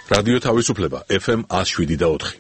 რადიო თავისუფლება FM 107.4.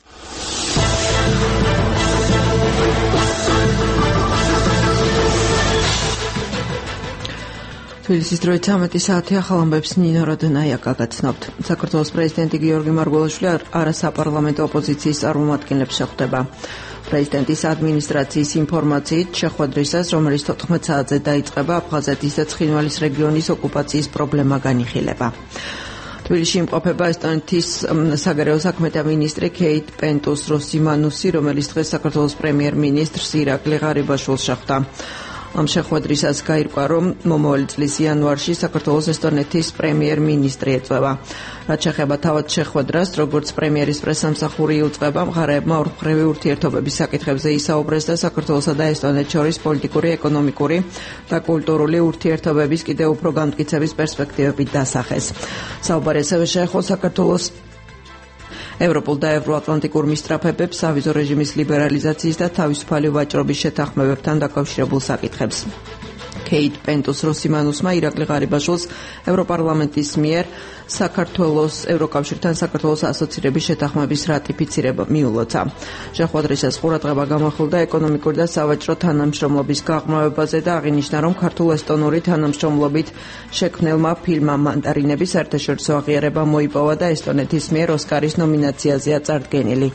თბილისის დროით 13 საათი ახალ ამბებს ნინო როდონაიაკა გაცნობთ. საქართველოს პრეზიდენტი გიორგი მარგველაშვილი არასაპარლამენტო ოპოზიციის წარმომადგენლებს შეხვდება. პრეზიდენტის ადმინისტრაციის ინფორმაციით შეხვედრისას, რომელიც 14 საათზე დაიწყება, აფხაზეთის და ცხინვალის რეგიონის ოკუპაციის პრობლემა განიხილება. თბილისში იმყოფება ესტონეთის საგარეო საქმეთა მინისტრი ქეით პენტუს-როსიმანუსი, რომელიც დღეს საქართველოს პრემიერ-მინისტრს ირაკლი ღარიბაშვილს შეხვდა. ამ შეხვედრისას გაირკვა, რომ მომავალი წლის იანვარში საქართველოს ესტონეთის პრემიერ-მინისტრი ეწვევა. რაც შეეხება თავად შეხვედრას, როგორც პრემიერის პრესსამსახური იუწყება, მხარეებმა ორმხრივი ურთიერთობების საკითხებზე ისაუბრეს და საქართველოსა და ესტონეთს შორის პოლიტიკური, ეკონომიკური და კულტურული ურთიერთობების კიდევ უფრო განმტკიცების პერსპექტივები დასახეს. საუბარი ასევე შეეხო საქართველოს ევროპულ და ევროატლანტიკურ მისწრაფებებს, სავიზო რეჟიმის ლიბერალიზაციის და თავისუფალი ვაჭრობის შეთანხმებებთან დაკავშირებულ საკითხებს. ქეით პენტუს-როსიმანუსმა ირაკლი ღარიბაშვილს ევროპარლამენტის მიერ საქართველოს ევროკავშირთან საქართველოს ასოცირების შეთანხმების რატიფიცირება მიულოცა. შეხვედრისას ყურადღება გამახვილდა ეკონომიკური და სავაჭრო თანამშრომლობის გაღრმავებაზე და აღინიშნა, რომ ქართულ-ესტონური თანამშრომლობით შექმნილმა ფილმმა მანდარინები საერთაშორისო აღიარება მოიპოვა და ესტონეთის მიერ ოსკარის ნომინაციაზეა წარდგენილი.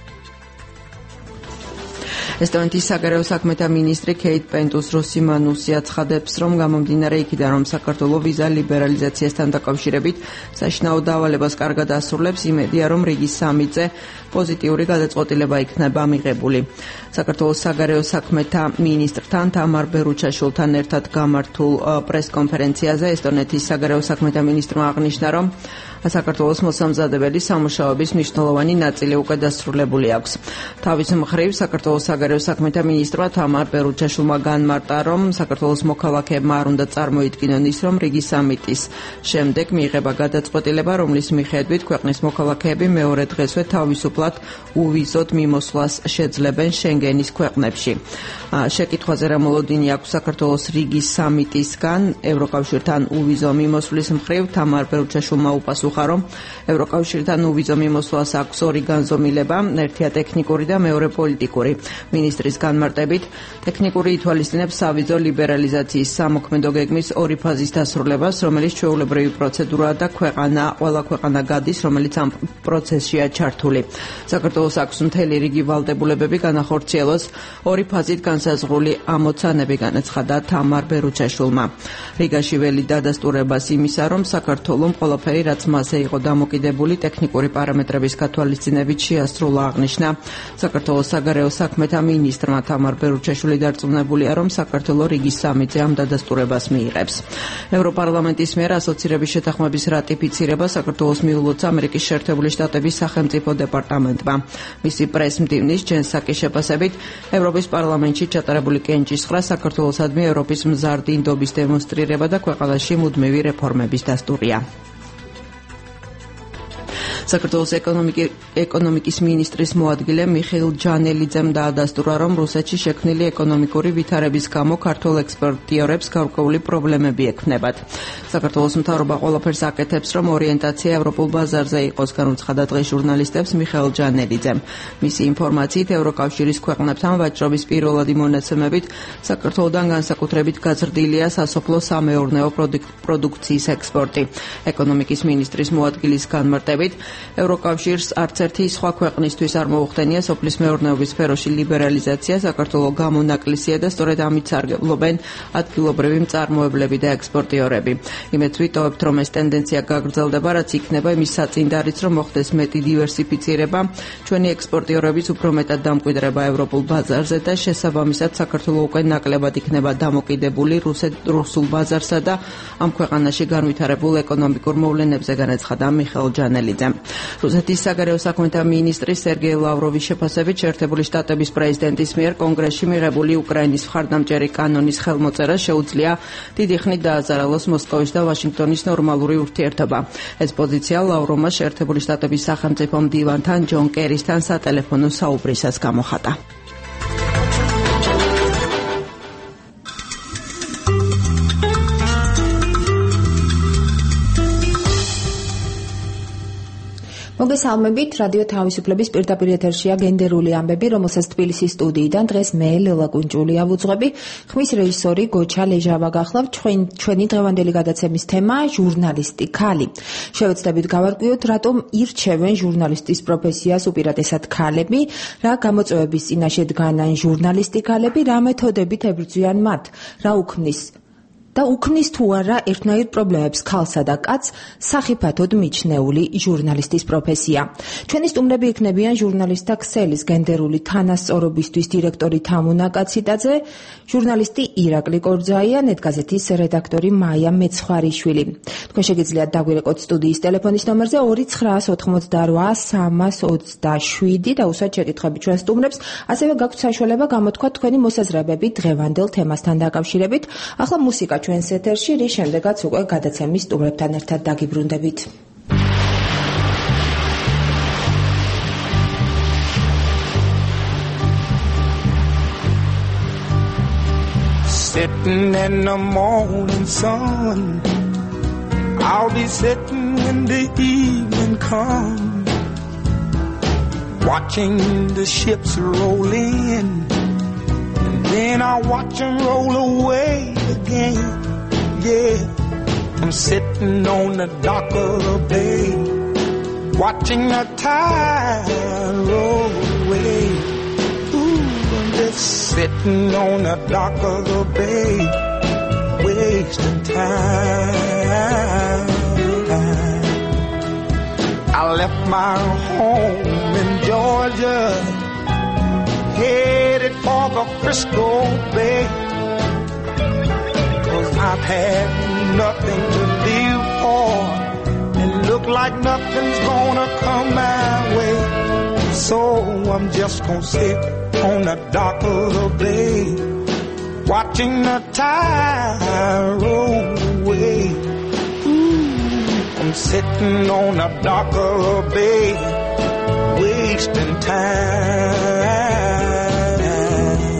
ესტონეთის საგარეო საქმეთა მინისტრი ქეით პენტუს-როსიმანუსი აცხადებს, რომ გამომდინარე იქიდან, რომ საქართველო ვიზა ლიბერალიზაციასთან დაკავშირებით საშინაო დავალებას კარგად ასრულებს, იმედია, რომ რიგის სამიტზე პოზიტიური გადაწყვეტილება იქნება მიღებული. საქართველოს საგარეო საქმეთა მინისტრთან თამარ ბერუჩაშვილთან ერთად გამართულ პრესკონფერენციაზე ესტონეთის საგარეო საქმეთა მინისტრმა აღნიშნა, რომ საქართველოს მოსამზადებელი სამუშაოების მნიშვნელოვანი ნაწილი უკვე დასრულებული აქვს. თავის მხრივ საქართველოს საგარეო საქმეთა მინისტრმა თამარ ბერუჩაშვილმა განმარტა, რომ საქართველოს მოქალაქეებმა არ უნდა წარმოიდგინონ ის, რომ რიგის სამიტის შემდეგ მიიღება გადაწყვეტილება, რომლის მიხედვით ქვეყნის მოქალაქეები მეორე დღესვე თავისუფლად უვიზოდ მიმოსვლას შეძლებენ შენგენის ქვეყნებში. შეკითხვაზე რა მოლოდინი აქვს საქართველოს რიგის სამიტისგან ევროკავშირთან უვიზო მიმოსვლის მხრივ, თამარ ბერუჩაშვილმა უპასუხა, რომ ევროკავშირთან უვიზო მიმოსვლას აქვს ორი განზომილება, ერთია ტექნიკური და მეორე პოლიტიკური. მინისტრის განმარტებით, ტექნიკური ითვალისწინებს სავიზო ლიბერალიზაციის სამოქმედო გეგმის ორი ფაზის დასრულებას, რომელიც ჩვეულებრივი პროცედურაა და ყველა ქვეყანა გადის, რომელიც ამ პროცესშია ჩართული. საქართველოს აქვს მთელი რიგი ვალდებულებები განახორციელოს ორი ფაზით განსაზღვრული ამოცანები, განაცხადა თამარ ბერუჩაშვილმა. რიგაში ველი დადასტურებას იმისა, რომ საქართველომ ყველაფერი, რაც მასზე იყო დამოკიდებული ტექნიკური პარამეტრების გათვალისწინებით შეასრულა, აღნიშნა საქართველოს საგარეო საქმეთა მინისტრმა თამარ ბერუჩაშვილი. დარწმუნებულია, რომ საქართველო რიგის სამიტზე ამ დადასტურებას მიიღებს. ევროპარლამენტის მიერ ასოცირების შეთანხმების რატიფიცირება საქართველოს მიულოცა ამერიკის შეერთებული შტატების სახელმწიფო დეპარტამენტმა. მისი პრესმდივნის ჯენ საკის შეფასებით, ევროპის პარლამენტში ჩატარებული კენჭისყრა საქართველოსადმი ევროპის მზარდი ნდობის დემონსტრირება და ქვეყანაში მუდმივი რეფორმების დასტურია. საქართველოს ეკონომიკის მინისტრის მოადგილე მიხეილ ჯანელიძემ დაადასტურა, რომ რუსეთში შექმნილი ეკონომიკური ვითარების გამო ქართულ ექსპორტიორებს გარკვეული პრობლემები ექმნებათ. საქართველოს მთავრობა ყველაფერს აკეთებს, რომ ორიენტაცია ევროპულ ბაზარზე იყოს, განუცხადა დღეს ჟურნალისტებს მიხეილ ჯანელიძემ. მისი ინფორმაციით, ევროკავშირის ქვეყნებთან ვაჭრობის პირველადი მონაცემებით საქართველოდან განსაკუთრებით გაზრდილია სასოფლო-სამეურნეო პროდუქციის ექსპორტი. ეკონომიკის მინისტრის მოადგილის განმარტებით, ევროკავშირს არც ერთი სხვა ქვეყნისთვის არ მოუხდენია სოფლის მეურნეობის სფეროში ლიბერალიზაცია, საქართველო გამონაკლისია და სწორედ ამით სარგებლობენ ადგილობრივი მწარმოებლები და ექსპორტიორები. იმედს ვიტოვებთ, რომ ეს ტენდენცია გაგრძელდება, რაც იქნება იმის საწინდარიც, რომ მოხდეს მეტი დივერსიფიცირება, ჩვენი ექსპორტიორების უფრო მეტად დამკვიდრება ევროპულ ბაზარზე და შესაბამისად საქართველო უკვე ნაკლებად იქნება დამოკიდებული რუსულ ბაზარსა და ამ ქვეყანაში განვითარებულ ეკონომიკურ მოვლენებზე, განაცხადა მიხეილ ჯანელიძემ. რუსეთის საგარეო საქმეთა მინისტრი სერგეი ლავროვის შეფასებით, შეერთებული შტატების პრეზიდენტის მიერ კონგრესში მიღებული უკრაინის მხარდამჭერი კანონის ხელმოწერა შეუძლია დიდი ხნით დააზარალოს მოსკოვის და ვაშინგტონის ნორმალური ურთიერთობა. ეს პოზიცია ლავროვმა შეერთებული შტატების სახელმწიფო მდივანთან ჯონ კერისთან სატელეფონო საუბრისას გამოხატა. მოგესალმებით, რადიო თავისუფლების პირდაპირ ეთერშია გენდერული ამბები, რომელსაც თბილისის სტუდიიდან დღეს მე ლელა კუნჭულია ვუძღვები. ხმის რეჟისორი გოჩა ლეჟავა გახლავთ. ჩვენი დღევანდელი გადაცემის თემა ჟურნალისტი ქალი. შევეცდებით გავარკვიოთ, რატომ ირჩევენ ჟურნალისტის პროფესიას უპირატესად ქალები, რა გამოწვევების წინაშე დგანან ჟურნალისტი ქალები, რა მეთოდებით ებრძვიან მათ, რა უქმნის თუ არა ერთნაირ პრობლემებს ქალსა და კაცს სახიფათოდ მიჩნეული ჟურნალისტის პროფესია. ჩვენი სტუმრები იქნებიან ჟურნალისტთა ქსელის გენდერული თანასწორობისთვის დირექტორი თამუნა კაციტაძე, ჟურნალისტი ირაკლი კორძაია, ნეტგაზეთის რედაქტორი მაია მეცხვარიშვილი. თქვენ შეგიძლიათ დაგვირეკოთ სტუდიის ტელეფონის ნომერზე 298-327 და უსვათ შეკითხვები ჩვენ სტუმრებს, ასევე გაქვთ საშუალება გამოთქვათ თქვენი მოსაზრებები დღევანდელ თემასთან დაკავშირებით. ახლა მუსიკა ჩვენს ეთერში, რის შემდეგაც უკვე გადაცემის სტუმრებთან ერთად დაგიბრუნდებით. Sitting in the morning sun, I'll be sitting when the evening comes, watching the ships roll in, and then I'll watch them roll away again. Yeah, I'm sitting on the dock of the bay, watching the tide roll away. Ooh, I'm just sitting on the dock of the bay, wasting time. I left my home in Georgia, headed for the Frisco Bay, 'cause I've had nothing to live for, and look like nothing's gonna come my way. So I'm just gonna sit on the dock of the bay, watching the tide roll away. Ooh, I'm sitting on the dock of the bay, wasting time.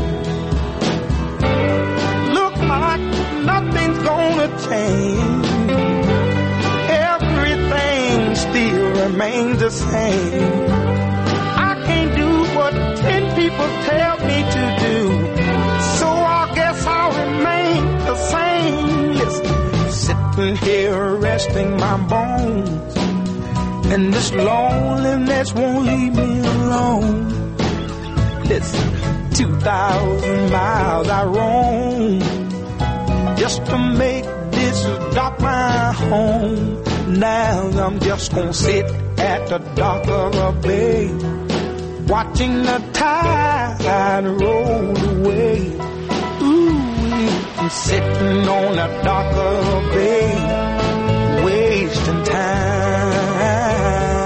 Look like nothing's gonna change, everything still remains the same. I can't do what 10 people tell me to do, so I guess I'll remain the same. Listen, sitting here resting my bones, and this loneliness won't leave me alone. Listen, 2,000 miles I roam just to make this dock my home. Now I'm just gonna sit at the dock of a bay, watching the tide roll away. Ooh, I'm sitting on the dock of a bay, wasting time.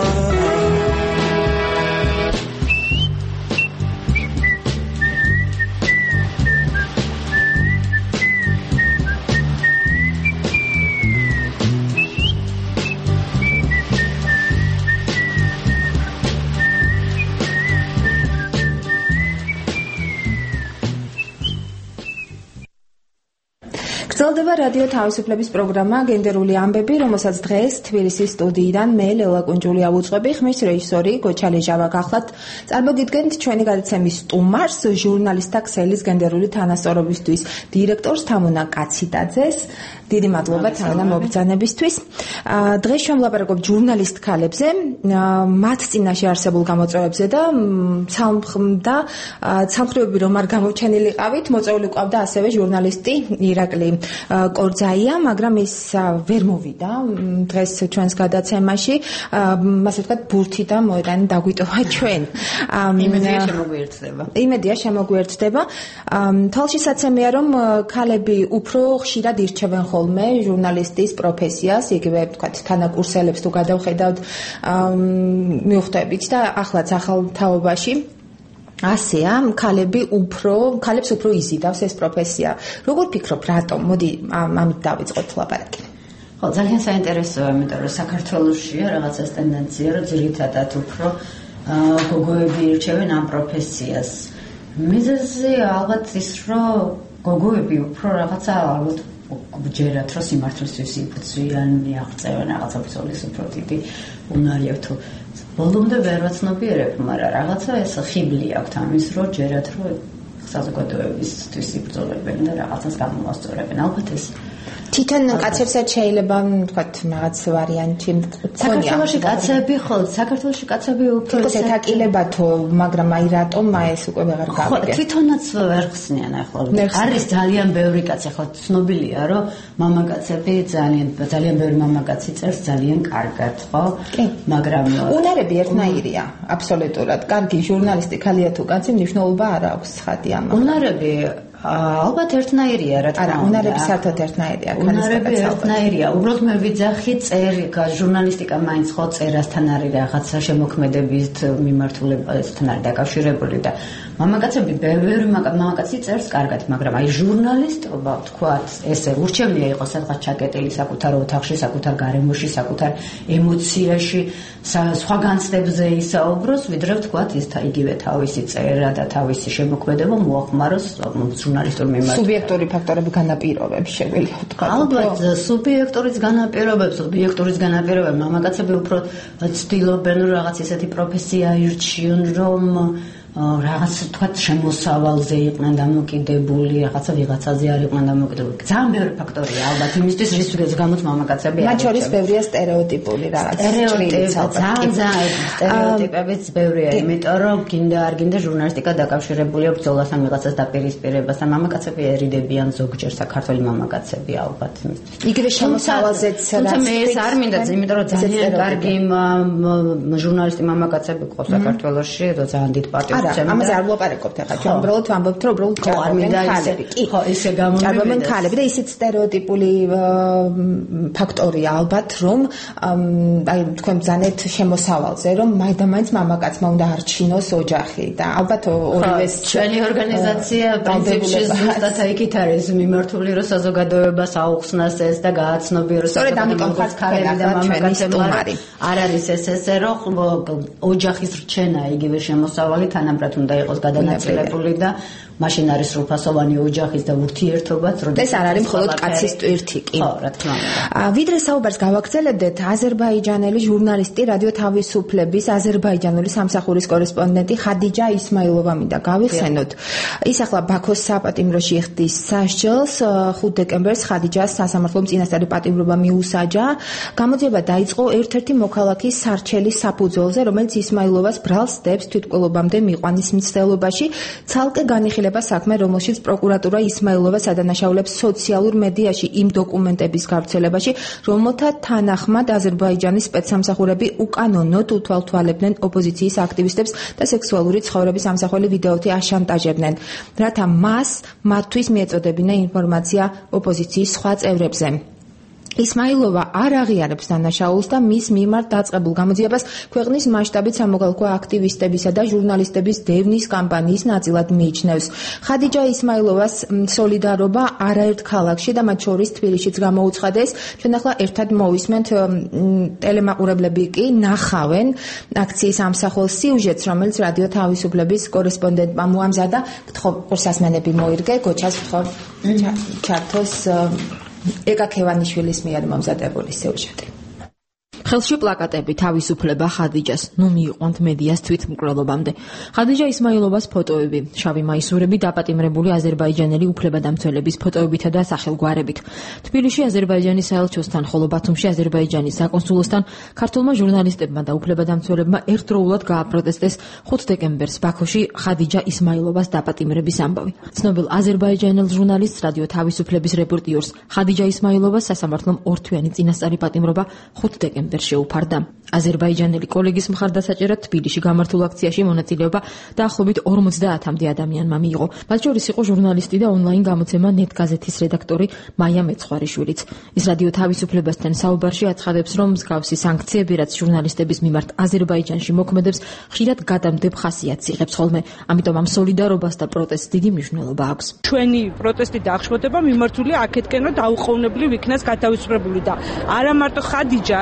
გრძელდება რადიო თავისუფლების პროგრამა გენდერული ამბები, რომელსაც დღეს თბილისის სტუდიიდან მე ლელა კუნჭულია ვუძღვები, ხმის რეჟისორი გოჩა ლეჟავა გახლავთ. წარმოგიდგენთ ჩვენი გადაცემის სტუმარს, ჟურნალისტთა ქსელის გენდერული თანასწორობისთვის დირექტორს თამუნა კაციტაძეს. დიდი მადლობა თამუნა მობრძანებისთვის. დღეს ჩვენ ვლაპარაკობთ ჟურნალისტ ქალებზე, მათ წინაშე არსებულ გამოწვევებზე და ცალმხრივები რომ არ გამოჩენილიყავით, მოწვეული ყავდა ასევე ჟურნალისტი ირაკლი კორძაია, მაგრამ ის ვერ მოვიდა დღეს ჩვენს გადაცემაში, ასე ვთქვათ, ბურთი და მოედანი დაგვიტოვა ჩვენ. იმედია შემოგვიერთდება. თვალშისაცემია, რომ ქალები უფრო ხშირად ირჩევენ ხოლმე ჟურნალისტის პროფესიას, იგივე ვთქვათ, თანაკურსელებს თუ გადავხედავთ, მივხვდებით და ახლაც ახალ თაობაში ასეა, ქალებს უფრო იზიდავს ეს პროფესია. როგორ ფიქრობ, რატომ? მოდი ამით დავიწყოთ ლაპარაკი. ხო, ძალიან საინტერესოა, იმიტომ რომ საქართველოშია რაღაცა ტენდენცია, რომ ძირითადად უფრო გოგოები ირჩევენ ამ პროფესიას. მიზეზი ალბათ ის, რომ გოგოები უფრო რაღაცა ალბათ ჯერათ რომ სიმართლისთვის იბრძვიან, მიაღწევენ რაღაცა ბრძოლის უფრო დიდი უნარი აქვს თუ ბოლომდე ვერ ვაცნობიერებ, მაგრამ რაღაცა ეს ხიბლი აქვს ამის რომ ჯერათ რომ საზოგადოებისთვის იბრძოლებენ და რაღაცას გამოვასწორებენ. ალბათ ეს თვითონ კაცებსაც შეიძლება ვთქვათ რაღაც ვარიანტი საქართველოში კაცები ხოლმე საქართველოში კაცები უფრო ეთაკილებათო მაგრამ აი რატომ ეს უკვე ვეღარ გავიგე თვითონაც ვერ ხსნიან ახლა არის ძალიან ბევრი კაცი ახლა ცნობილია რომ მამაკაცები ძალიან ბევრი მამაკაცი წერს ძალიან კარგად ხო მაგრამ უნარები ერთნაირია აბსოლუტურად კარგი ჟურნალისტი ხალია თუ კაცი მნიშვნელობა არ აქვს ხათი ამ უნარები ალბათ ერთნაირია რა თქმა უნდა. უნარები საერთოდ ერთნაირია. უნარები ერთნაირია. უბრალოდ მე ვიძახი ჟურნალისტიკა მაინც ხო წერასთან არის რაღაცა შემოქმედებით მიმართულებასთან არის დაკავშირებული და მამაკაცები ბევრი მამაკაცი წერს კარგად, მაგრამ აი ჟურნალისტობა თქვათ ესე ურჩევნია იყოს სადღაც ჩაკეტილი საკუთარ ოთახში, საკუთარ გარემოში, საკუთარ ემოციაში, სხვა განცდებზე ისაუბროს, ვიდრე თქვათ ის იგივე თავისი წერა და თავისი შემოქმედება მოახმაროს ჟურნალისტურ მიმართულებით. სუბიექტური ფაქტორები განაპირობებს შეგვიძლია ვთქვათ. ალბათ სუბიექტურიც განაპირობებს, ობიექტურიც განაპირობებს. მამაკაცები უფრო ცდილობენ რომ რაღაც ისეთი პროფესია ირჩიონ, რომ რაღაც თქვათ შემოსავალზე იყვნენ დამოკიდებული, რაღაცა ვიღაცაზე არ იყვნენ დამოკიდებული. ძალიან ბევრი ფაქტორია ალბათ იმისთვის, რის გამოც მამაკაცები მათ შორის ბევრია სტერეოტიპული რაღაც. სტერეოტიპებიც ბევრია, იმიტომ რომ გინდა არ გინდა ჟურნალისტიკა დაკავშირებულია ბრძოლასთან, ვიღაცას დაპირისპირებასთან. მამაკაცები ერიდებიან ზოგჯერ საქართველოს მამაკაცები ალბათ. იგივე შემოსავალზეც თუმცა მე ეს არ მინდა, იმიტომ რომ ძალიან კარგი ჟურნალისტი მამაკაცები ყავს საქართველოში, ძალიან დიდ პარტიას ამაზე არ ვლაპარაკობთ ახლა ჩვენ უბრალოდ ვამბობთ რომ უბრალოდ ჭარბობენ ხალები კი ხო ესე გამომივიდეს ხალები და ისიც სტერეოტიპული ფაქტორია ალბათ რომ აი თქვენ ბრძანეთ შემოსავალზე რომ მაინც მამაკაცმა უნდა არჩინოს ოჯახი და ალბათ ორივეს ჩვენი ორგანიზაცია პრინციპში ზუსტად იქით არის მიმართული რომ საზოგადოებას აუხსნას ეს და გააცნობიეროს სწორედ ამიტომ ხართ ხალები და მამაკაცებმა არ არის ესე რომ ოჯახის რჩენა იგივე შემოსავალი თანაბრად უნდა იყოს გადანაწილებული და მაშინ არის სრულფასოვანი ოჯახის და ურთიერთობაც, როდესაც ეს არ არის მხოლოდ კაცის ტვირთი კი. ხო, რა თქმა უნდა. ვიდრე საუბარს გავაგრძელებდეთ, აზერბაიჯანელი ჟურნალისტი რადიო თავისუფლების აზერბაიჯანული სამსახურის კორესპონდენტი ხადიჯა ისმაილოვა მინდა გავიხსენოთ. ის ახლა ბაქოს საპატიმროში იხდის სასჯელს, 5 დეკემბერს ხადიჯას სასამართლომ წინასწარი პატიმრობა მიუსაჯა. გამოძიება დაიწყო ერთ-ერთი მოქალაქის სარჩელის საფუძველზე, რომელიც ისმაილოვას ბრალს დებს თვითმკვლელობამდე მიყვანის მცდელობაში, ცალკე განიხილება საქმე, რომელშიც პროკურატურა ისმაილოვას ადანაშაულებს სოციალურ მედიაში იმ დოკუმენტების გავრცელებაში, რომელთა თანახმად აზერბაიჯანის სპეცსამსახურები უკანონოდ უთვალთვალებდნენ ოპოზიციის აქტივისტებს და სექსუალური ცხოვრების ამსახველი ვიდეოთი აშანტაჟებდნენ, რათა მათთვის მიეწოდებინა ინფორმაცია ოპოზიციის სხვა წევრებზე. ისმაილოვა არ აღიარებს დანაშაულს და მის მიმართ დაწყებულ გამოძიებას ქვეყნის მასშტაბით სამოქალაქო აქტივისტებისა და ჟურნალისტების დევნის კამპანიის ნაწილად მიიჩნევს. ხადიჯა ისმაილოვას სოლიდარობა არაერთ ქალაქში და მათ შორის თბილისშიც გამოუცხადეს. ჩვენ ახლა ერთად მოვისმენთ ტელემაყურებლები კი ნახავენ აქციის ამსახველ სიუჟეტს, რომელიც რადიო თავისუფლების კორესპონდენტმა მოამზადა. გთხოვ ყურსასმენები მოირგე, გოჩას გთხოვ ჩართოს ეკა ქევანიშვილის მიერ მომზადებული სიუჟეტი. ხელში პლაკატები თავისუფლება ხადიჯას, ნუ მიიყვანთ მედიას თვითმკვლელობამდე. ხადიჯა ისმაილოვას ფოტოები, შავი მაისურები დაპატიმრებული აზერბაიჯანელი უფლებადამცველების ფოტოებითა და სახელგვარებით. თბილისში აზერბაიჯანის საელჩოსთან, ხოლო ბათუმში აზერბაიჯანის საკონსულოსთან ქართულმა ჟურნალისტებმა და უფლებადამცველებმა ერთდროულად გააპროტესტეს 5 დეკემბერს ბაქოში ხადიჯა ისმაილოვას დაპატიმრების ამბავი. ცნობილ აზერბაიჯანელ ჟურნალისტს რადიო თავისუფლების რეპორტიორს ხადიჯა ისმაილოვას სასამართლომ ორთვიანი წინასწარი პატიმრობა 5 დეკემბერს შეუფარდა. აზერბაიჯანელი კოლეგის მხარდასაჭერად თბილისში გამართულ აქციაში მონაწილეობა დაახლოებით 50-მდე ადამიანმა მიიღო. მათ შორის იყო ჟურნალისტი და ონლაინ გამოცემა ნეტგაზეთის რედაქტორი მაია მეცხვარიშვილიც. ის რადიო თავისუფლებასთან საუბარში აცხადებს, რომ მსგავსი სანქციები, რაც ჟურნალისტების მიმართ აზერბაიჯანში მოქმედებს, ხშირად გადამდებ ხასიათს იღებს ხოლმე. ამიტომ ამ სოლიდარობას და პროტესტს დიდი მნიშვნელობა აქვს. ჩვენი პროტესტი და აღშფოთება მიმართულია აქეთკენო დაუყოვნებლივ იქნას გათავისუფლებული და არა მარტო ხადიჯა, არამედ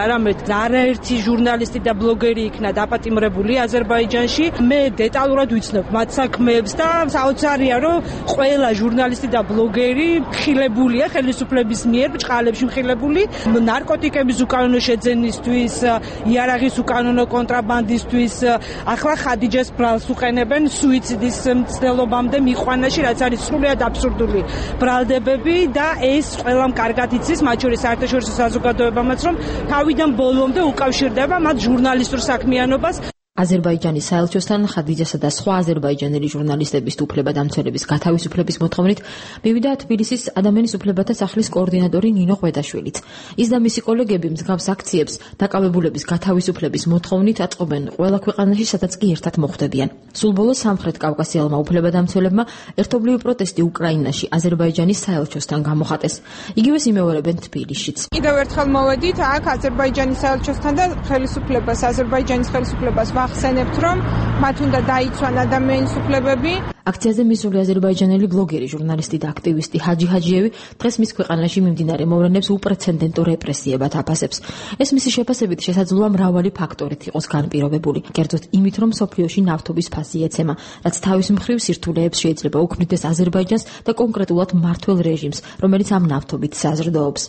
არაერთი ჟურნალისტი და ბლოგერი იქნა დაპატიმრებული აზერბაიჯანში. მე დეტალურად ვიცნობ მათ საქმეებს და საოცარია, რომ ყველა ჟურნალისტი და ბლოგერი ხილებულია ხელისუფლების მიერ ბჭყალებში მხილებული ნარკოტიკების უკანონო შეძენისთვის, იარაღის უკანონო კონტრაბანდისთვის, ახლა ხადიჯას ბრალს უყენებენ სუიციდის მცდელობამდე მიყვანაში, რაც არის სრულიად აბსურდული ბრალდებები და ეს ყველამ კარგად იცის, მათ შორის საერთაშორისო საზოგადოებამაც, რომ თავიდან ბოლომდე უკავშირდება მათ ჟურნალისტურ საქმიანობას. აზერბაიჯანის საელჩოსთან ხადიჯასა და სხვა აზერბაიჯანელი ჟურნალისტების უფლებადამცველების გათავისუფლების მოთხოვნით მივიდა თბილისის ადამიანის უფლებათა სახლის კოორდინატორი ნინო ღვედაშვილიც. ის და მისი კოლეგები მსგავს აქციებს დაკავებულების გათავისუფლების მოთხოვნით აწყობენ ყველა ქვეყანაში, სადაც კი ერთად მოხვდებიან. სულ ბოლოს სამხრეთ კავკასიელმა უფლებადამცველებმა ერთობლივი პროტესტი უკრაინაში აზერბაიჯანის საელჩოსთან გამოხატეს. იგივეს იმეორებენ თბილისშიც. კიდევ ერთხელ მოვედით აქ აზერბაიჯანის საელჩოსთან და აზერბაიჯანის ხელისუფლებას ვახსენებთ, რომ მათ უნდა დაიცვან ადამიანის უფლებები. აქციაზე მისული აზერბაიჯანელი ბლოგერი, ჟურნალისტი და აქტივისტი ჰაჯი ჰაჯიევი დღეს მის ქვეყანაში მიმდინარე მოვლენებს უპრეცედენტო რეპრესიებად აფასებს. ეს მისი შეფასებით შესაძლოა მრავალი ფაქტორით იყოს განპირობებული, კერძოდ იმით, რომ მსოფლიოში ნავთობის ფასი ეცემა, რაც თავის მხრივ სირთულეებს შეიძლება უქმნიდეს აზერბაიჯანს და კონკრეტულად მმართველ რეჟიმს, რომელიც ამ ნავთობით საზრდოობს.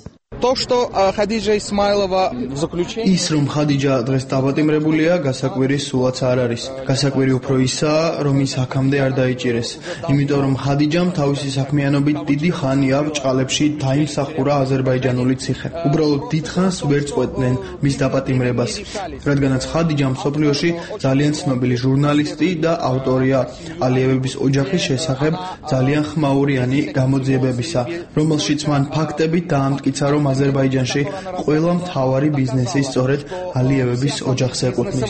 ის რომ ხადიჯა დღეს დაპატიმრებულია, გასაკვირი სულაც არ არის. გასაკვირი უფრო ისაა, რომ ის აქამდე არ დაიჭირეს. იმიტომ რომ ხადიჯამ თავისი საქმიანობით დიდი ხანია ბჭყალებში დაიმსახურა აზერბაიჯანული ციხე. უბრალოდ დიდხანს ვერ წყვეტდნენ მის დაპატიმრებას, რადგანაც ხადიჯა მსოფლიოში ძალიან ცნობილი ჟურნალისტი და ავტორია ალიევების ოჯახის შესახებ ძალიან ხმაურიანი გამოძიებებისა, რომელშიც მან ფაქტებით დაამტკიცა, რომ აზერბაიჯანში ყველა მთავარი ბიზნესი სწორედ ალიევების ოჯახს ეკუთვნის.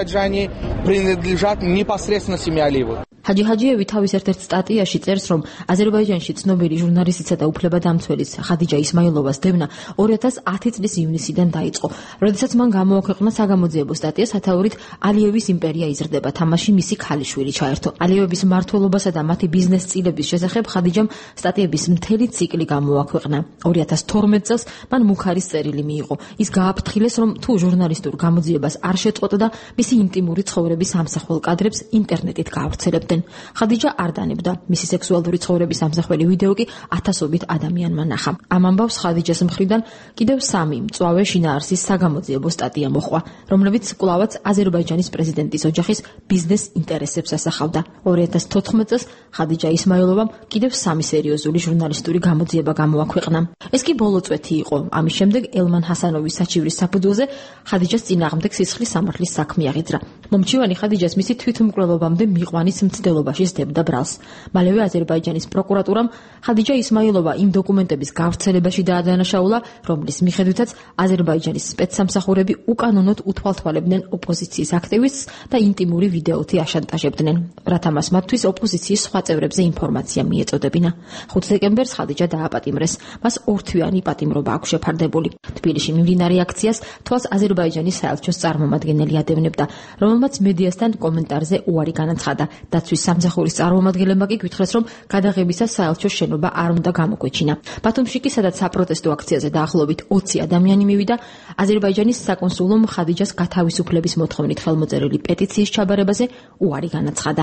ჰაჯი ჰაჯიევი თავის ერთ-ერთ სტატიაში წერს, რომ აზერბაიჯანში ცნობილი ჟურნალისტისა და უფლებადამცველის ხადიჯა ისმაილოვას დევნა 2010 წლის ივნისიდან დაიწყო, როდესაც მან გამოაქვეყნა საგამოძიებო სტატია სათაურით ალიევის იმპერია იზრდება, თამაში მისი ქალიშვილი ჩაერთო. ალიევების მმართველობასა და მათი ბიზნეს წილების შესახებ ხადიჯამ სტატიების მთელი ციკლი გამოაქვეყნა. 2012 წელს მან მუქარის წერილი მიიღო. ის გააფრთხილეს, რომ თუ ჟურნალისტურ გამოძიებას არ შეწყვეტდა, მისი ინტიმური ცხოვრების ამსახველ კადრებს ინტერნეტით გაავრცელებდნენ. ხადიჯა არ დანებდა. მისი სექსუალური ცხოვრების ამსახველი ვიდეო კი ათასობით ადამიანმა ნახა. ამ ამბავს ხადიჯას მხრიდან კიდევ 3 მწვავე შინაარსის საგამოძიებო სტატია მოჰყვა, რომლებიც კვლავაც აზერბაიჯანის პრეზიდენტის ოჯახის ბიზნეს ინტერესებს ასახავდა. 2014 წელს ხადიჯა ისმაილოვამ კიდევ 3 სერიოზული ჟურნალისტური გამოძიება გამოაქვეყნა. ეს კი ბოლო წვეთი იყო. ამის შემდეგ ელმან ჰასანოვის საჩივრის საფუძველზე ხადიჯას წინააღმდეგ სისხლის სამართლის საქმე აღიძრა. მომჩივანი ხადიჯას მისი თვითმკვლელობამდე მიყვანის მცდელობაში სდებდა ბრალს. მალევე აზერბაიჯანის პროკურატურამ ხადიჯა ისმაილოვა იმ დოკუმენტების გავრცელებაში დაადანაშაულა, რომლის მიხედვითაც აზერბაიჯანის სპეცსამსახურები უკანონოდ უთვალთვალებდნენ ოპოზიციის აქტივისტს და ინტიმური ვიდეოთი აშანტაჟებდნენ. რათა მას მათთვის ოპოზიციის სხვა წევრებზე ინფორმაცია მიეწოდებინა. 5 დეკემბერს ხადიჯა დააპატიმრეს. მას ორთვიანი პატიმრობა აქვს შეფარდებული. თბილისში მიმდინარე აქციას თვალს აზერბაიჯანის საელჩოს წარმომადგენელი ადევნებდა, რომელმაც მედიასთან კომენტარზე უარი განაცხადა. დაცვის სამსახურის წარმომადგენლებმა კი გითხრეს, რომ გადაღებისას საელჩოს შენობა არ უნდა გამოგვეჩინა. ბათუმში კი, სადაც საპროტესტო აქციაზე დაახლოებით 20 ადამიანი მივიდა, აზერბაიჯანის საკონსულომ ხადიჯას გათავისუფლების მოთხოვნით ხელმოწერილი პეტიციის ჩაბარებაზე უარი განაცხადა.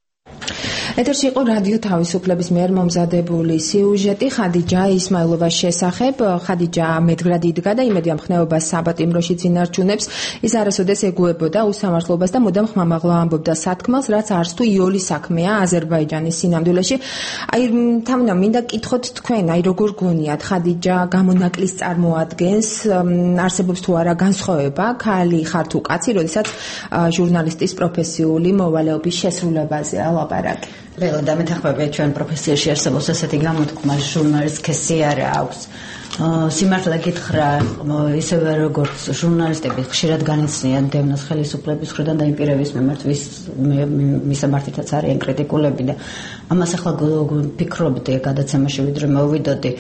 ეთერში იყო რადიო თავისუფლების მიერ მომზადებული სიუჟეტი ხადიჯა ისმაილოვას შესახებ. ხადიჯა მედგრად იდგა და იმედია მხნეობას საპატიმროში წინარჩუნებს. ის არასოდეს ეგუებოდა უსამართლობას და მუდამ ხმამაღლა ამბობდა სათქმელს, რაც არც თუ იოლი საქმეა აზერბაიჯანის სინამდვილეში. თამნა მინდა კითხოთ თქვენ, როგორ გონიათ, ხადიჯა გამონაკლის წარმოადგენს, არსებობს თუ არა განსხვავება ქალი ხარ თუ კაცი, როდესაც ჟურნალისტის პროფესიული მოვალეობის შესრულებაზეა ლაპარაკი. Velo, da მეთანხმებია ჩვენ პროფესიაში არსებობს ესეთი გამოთქმა, ჟურნალისტს ქესი არ აქვს. სიმართლე გითხრა, ისევე როგორც ჟურნალისტები ხშირად განიცდიან დევნას ხელისუფლების მხრიდან და იმპირების მიმართ, მისამართითაც არიან კრიტიკულები და ამას ახლა ფიქრობდი გადაცემაში ვიდრე მოვიდოდი,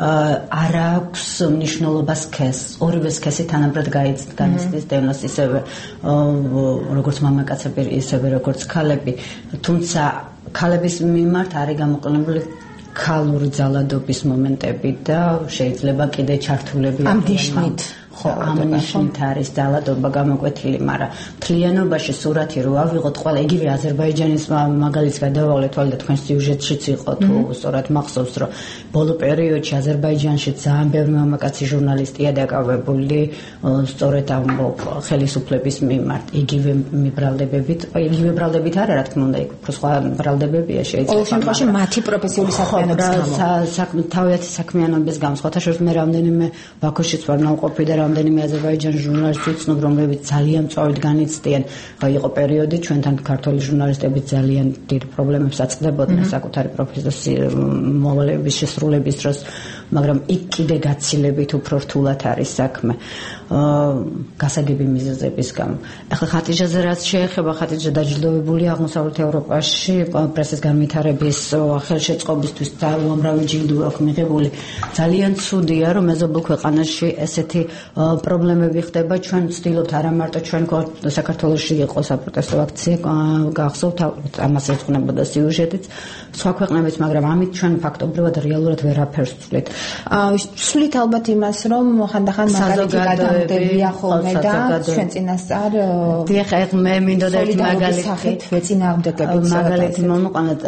არ აქვს მნიშვნელობა სქესს. ორივე სქესი თანაბრად განიცდის დევნას, ისევე როგორც მამაკაცები, ისევე როგორც ქალები, თუმცა ქალების მიმართ არის გამოყენებული ქალური ძალადობის მომენტები და შეიძლება კიდე ჩართულები ამ ნიშნით ხო, ამნიშნით არის ძალადობა გამოკვეთილი, მაგრამ მთლიანობაში სურათი რო ავიღოთ, ყველა იგივე აზერბაიჯანის მაგალითს გადავალეთ, თვალე და თქვენ სიუჟეტშიც იყო თუ სწორად მახსოვს, რომ ბოლო პერიოდში აზერბაიჯანში ძალიან ბევრი მამაკაცი ჟურნალისტია დაკავებული სწორედ ამ ხელისუფლების მიმართ, იგივე ბრალდებით არა, რა თქმა უნდა, იქ უფრო სხვა ბრალდებებია შეიძლება. ყოველ შემთხვევაში მათი პროფესიული საქმიანობის საქმიანობის გამო, სხვათა შორის მე რამდენიმე ბაქოშიც ვარ ნავყოფი და რამდენიმე აზერბაიჯანის ჟურნალისტი ვცნობ, რომლებიც ძალიან მწვავედ განიცდიან. იყო პერიოდი ჩვენთან ქართული ჟურნალისტები ძალიან დიდ პრობლემებს აწყდებოდნენ საკუთარი პროფესიის მოვალეობის შესრულების დროს, მაგრამ იქ კიდე გაცილებით უფრო რთულად არის საქმე გასაგები მიზეზების გამო. ახლა ხატიჯაზე რაც შეეხება, ხატიჯა დაჯილდოვებული აღმოსავლეთ ევროპაში პრესის განვითარების ხელშეწყობისთვის და უამრავი ჯილდო აქვს მიღებული. ძალიან ცუდია, რომ მეზობელ ქვეყანაში ესეთი პრობლემები ხდება. ჩვენ ვცდილობთ არა მარტო ჩვენ საქართველოში იყო საპროტესტო აქცია გახსოვთ, ამას ეძღვნებოდა სიუჟეტიც, სხვა ქვეყნებიც, მაგრამ ამით ჩვენ ფაქტობრივად რეალურად ვერაფერს ვცვლით. ვცვლით ალბათ იმას, რომ ხანდახან მაგალითი გადამდებია ხოლმე და ჩვენ წინასწარ დიახ, მე მინდოდა ერთი მაგალითი ვეწინააღმდეგებით მაგალითი მომყვანოთ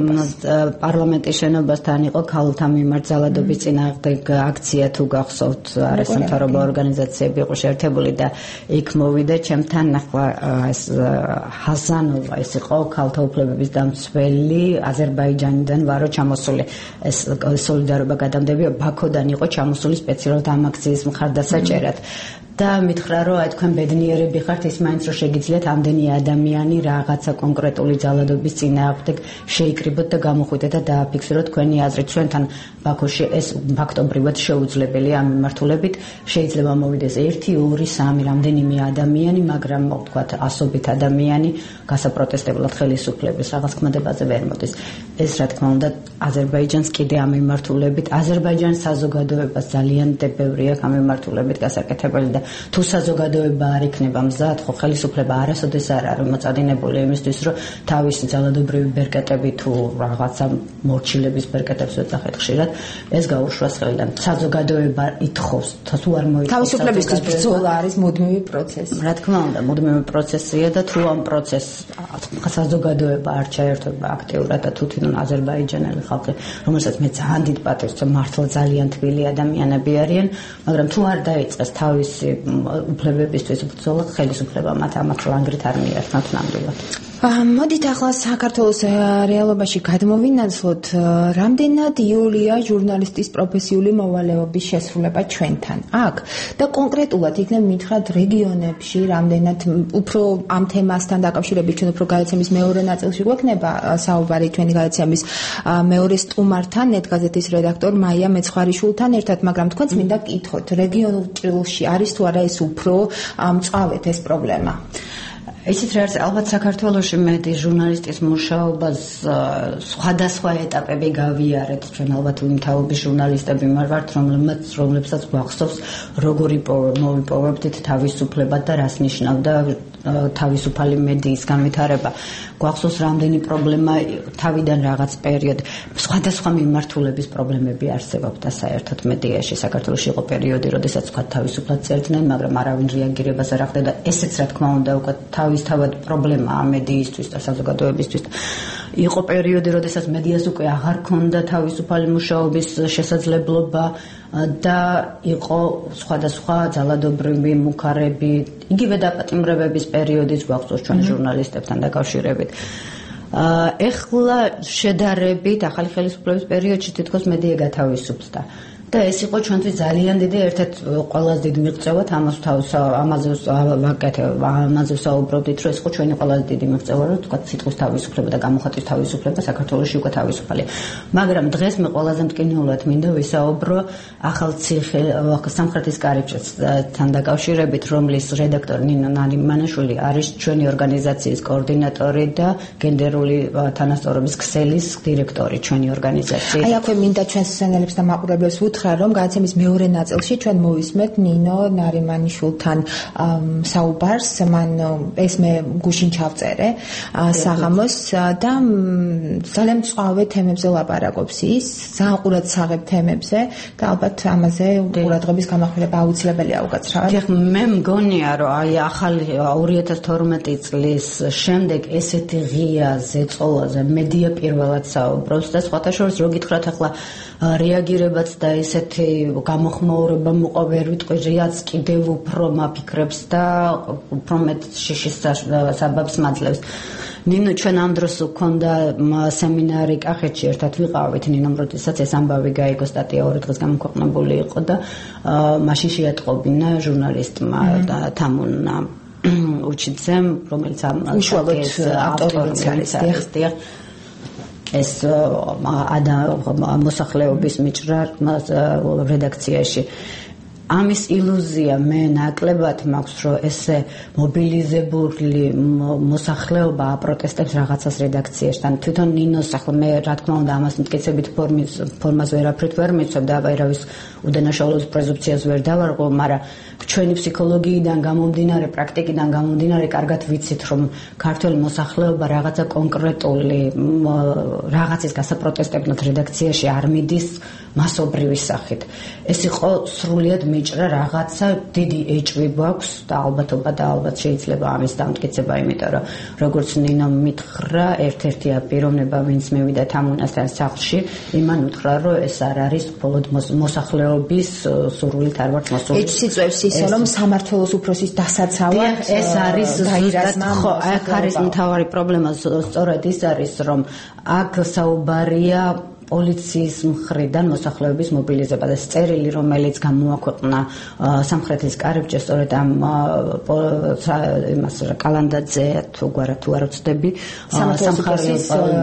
პარლამენტის შენობასთან იყო ქალთა მიმართ ძალადობის წინააღმდეგ აქცია თუ გახსოვთ, არასამთავრობო ორგანიზაციები იყო შეერთებული და იქ მოვიდა ჩემთან ახლა ეს ჰასანოვა, ეს იყო ქალთა უფლებების დამცველი აზერბაიჯანიდან ვარო ჩამოსული, ეს სოლიდარობა გადამდებია ბაქოდან იყო ჩამოსული სპეციალურად ამ აქციის მხარდასაჭერად. და მითხრა, რომ აი თქვენ ბედნიერები ხართ, ის მაინც რომ შეგიძლიათ ამდენი ადამიანი რაღაცა კონკრეტული ძალადობის წინააღმდეგ შეიკრიბოთ და გამოხვიდეთ და დააფიქსიროთ თქვენი აზრი. ჩვენთან ბაქოში ეს ფაქტობრივად შეუძლებელია ამ მიმართულებით. შეიძლება მოვიდეს 1, 2, 3 რამდენიმე ადამიანი, მაგრამ ვთქვათ ასობით ადამიანი გასაპროტესტებლად ხელისუფლების რაღაც ქმედებაზე ვერ მოდის. ეს რა თქმა უნდა აზერბაიჯანს კიდე ამ მიმართულებით, აზერბაიჯანის საზოგადოებას ძალიან ბევრი აქვს ამ მიმართულებით გასაკეთებელი და თუ საზოგადოება არ იქნება მზად, ხო ხელისუფლება არასოდეს არ არის მოწადინებული იმისთვის, რომ თავისი ძალადობრივი ბერკეტები თუ რაღაცა მორჩილების ბერკეტებს ეძახეთ ხშირად, ეს გაუშვას ხელიდან. საზოგადოება ითხოვს, თუ არ მოითხოვს. თავისუფლებისთვის ბრძოლა არის მუდმივი პროცესი. რა თქმა უნდა, მუდმივი პროცესია და თუ ამ პროცესს საზოგადოება არ ჩაერთვება აქტიურად და თვითონ აზერბაიჯანელი ხალხი, რომელსაც მე ძალიან დიდ პატივს ვცემ, მართლა ძალიან თბილი ადამიანები არიან, მაგრამ თუ არ დაიწყეს თავისი უფლებებისთვის ბრძოლა, ხელისუფლება მათ ამათ ლანგრით არ მიართმევთ ნამდვილად. მოდით ახლა საქართველოს რეალობაში გადმოვინაცვლოთ, რამდენად იოლია ჟურნალისტის პროფესიული მოვალეობის შესრულება ჩვენთან აქ და კონკრეტულად იქნებ მითხრათ რეგიონებში, რამდენად უფრო ამ თემასთან დაკავშირებით ჩვენ უფრო გადაცემის მეორე ნაწილში გვექნება საუბარი ჩვენი გადაცემის მეორე სტუმართან, ნეტგაზეთის რედაქტორ მაია მეცხვარიშვილთან ერთად, მაგრამ თქვენც მინდა გკითხოთ, რეგიონულ ჭრილში არის თუ არა ეს უფრო მწვავედ ეს პრობლემა? ისიც რა არის, ალბათ საქართველოში მე ჟურნალისტის მუშაობას სხვადასხვა ეტაპები გავიარეთ. ჩვენ ალბათ უმთავრობის ჟურნალისტები ვართ, რომლებსაც გვახსოვს როგორი მოვიპოვებდით თავისუფლება და რას ნიშნავდა თავისუფალი მედიის განვითარება. გვახსოვს რამდენი პრობლემა თავიდან რაღაც პერიოდ სხვადასხვა მიმართულების პრობლემები არსებობდა საერთოდ მედიაში. საქართველოში იყო პერიოდი, როდესაც თქვა თავისუფლად წერდნენ, მაგრამ არავინ რეაგირებას არ ახდენდა. ესეც რა თქმა უნდა უკვე თავისთავად პრობლემაა მედიისთვის და საზოგადოებისთვის. იყო პერიოდი, როდესაც მედიას უკვე აღარ ქონდა თავისუფალი მუშაობის შესაძლებლობა და იყო სხვადასხვა ძალადობრივი მუქარები, იგივე დაპატიმრებების პერიოდიც გვახსოვს ჩვენ ჟურნალისტებთან დაკავშირებით. ეხლა შედარებით ახალი ხელისუფლების პერიოდში თითქოს მედია გათავისუფლდა. და ეს იყო ჩვენთვის ძალიან დიდი ერთ-ერთ ყველაზე დიდი მიღწევათ, ამაზე ვსაუბრობდით, რომ ეს იყო ჩვენი ყველაზე დიდი მიღწევა, რომ თქვა სიტყვის თავისუფლება და გამოხატვის თავისუფლება საქართველოში უკვე თავისუფალია. მაგრამ დღეს მე ყველაზე მტკივნეულად მინდა ვისაუბრო ახალციხე სამხრეთის კარიბჭესთან დაკავშირებით, რომლის რედაქტორი ნინო ნარიმანაშვილი არის ჩვენი ორგანიზაციის კოორდინატორი და გენდერული თანასწორობის ქსელის დირექტორი ჩვენი ორგანიზაციის. აი აქვე მინდა ჩვენს სცენელებს და მაყურებლებს მითხრა რომ გადაცემის მეორე ნაწილში ჩვენ მოვისმენთ ნინო ნარიმანიშვილთან საუბარს, მან ეს მე გუშინ ჩავწერე საღამოს და ძალიან მწვავე თემებზე ლაპარაკობს ის, ძალიან ყურადსაღებ თემებზე და ალბათ ამაზე ყურადღების გამახვილება აუცილებელია უკაცრავად. მე მგონია რომ აი ახალი 2012 წლის შემდეგ ესეთი ღია ზეწოლაზე მედია პირველად საუბრობს და სხვათა შორის რო გითხრათ ახლა რეაგირებაც და ესეთი გამოხმაურება მოყვა ვერ ვიტყვი რაც კიდევ უფრო მაფიქრებს და უფრო მეტ შიშის საბაბს მაძლევს. ნინო ჩვენ ამ დროს გვქონდა სემინარი კახეთში ერთად ვიყავით ნინომ როდესაც ეს ამბავი გაიგო სტატია 2 დღეს გამოქვეყნებული იყო და მაშინ შეატყობინა ჟურნალისტმა თამუნა უჩიძემ რომელიც ამ ავტორიც არის ეს მოსახლეობის მიჭრა რედაქციაში ამის ილუზია მე ნაკლებად მაქვს რომ ესე მობილიზებული მოსახლეობა აპროტესტებს რაღაცას რედაქციაშთან თვითონ ნინოს ახლა მე რა თქმა უნდა ამას მტკიცებით ფორმას ვერაფრით ვერ მიცნობ და ვერავის უდანაშაულობის პრეზუმპციას ვერ დავარღვევ, მაგრამ ჩვენი ფსიქოლოგიიდან გამომდინარე, პრაქტიკიდან გამომდინარე, კარგად ვიცით რომ ქართული მოსახლეობა რაღაცა კონკრეტული რაღაცის გასაპროტესტებლად რედაქციაში არ მიდის მასობრივი სახით. ეს იყო სრულიად მიჭრა რაღაცა დიდი ეჭვი გვაქვს და ალბათობა და ალბათ შეიძლება ამის დამტკიცება, იმიტომ რომ როგორც ნინო მითხრა, ერთ-ერთი პიროვნება ვინც მევიდა თამუნასთან სახლში, იმან უთხრა რომ ეს არ არის მხოლოდ მოსახლეობის სურვილით არ ვართ მოსული. ეს სიწვევს ისე რომ სამართლოს უფროსის დასაცავად ეს არის ხო, აქ არის მთავარი პრობლემა სწორედ ის არის რომ აქ საუბარია პოლიციის მხრიდან მოსახლეობის მობილიზება და წერილი რომელიც გამოაქვეყნა სამხრეთის კარიბჭე სწორედ ამ იმას კალანდაძე თუ არ ვწდები სამართლის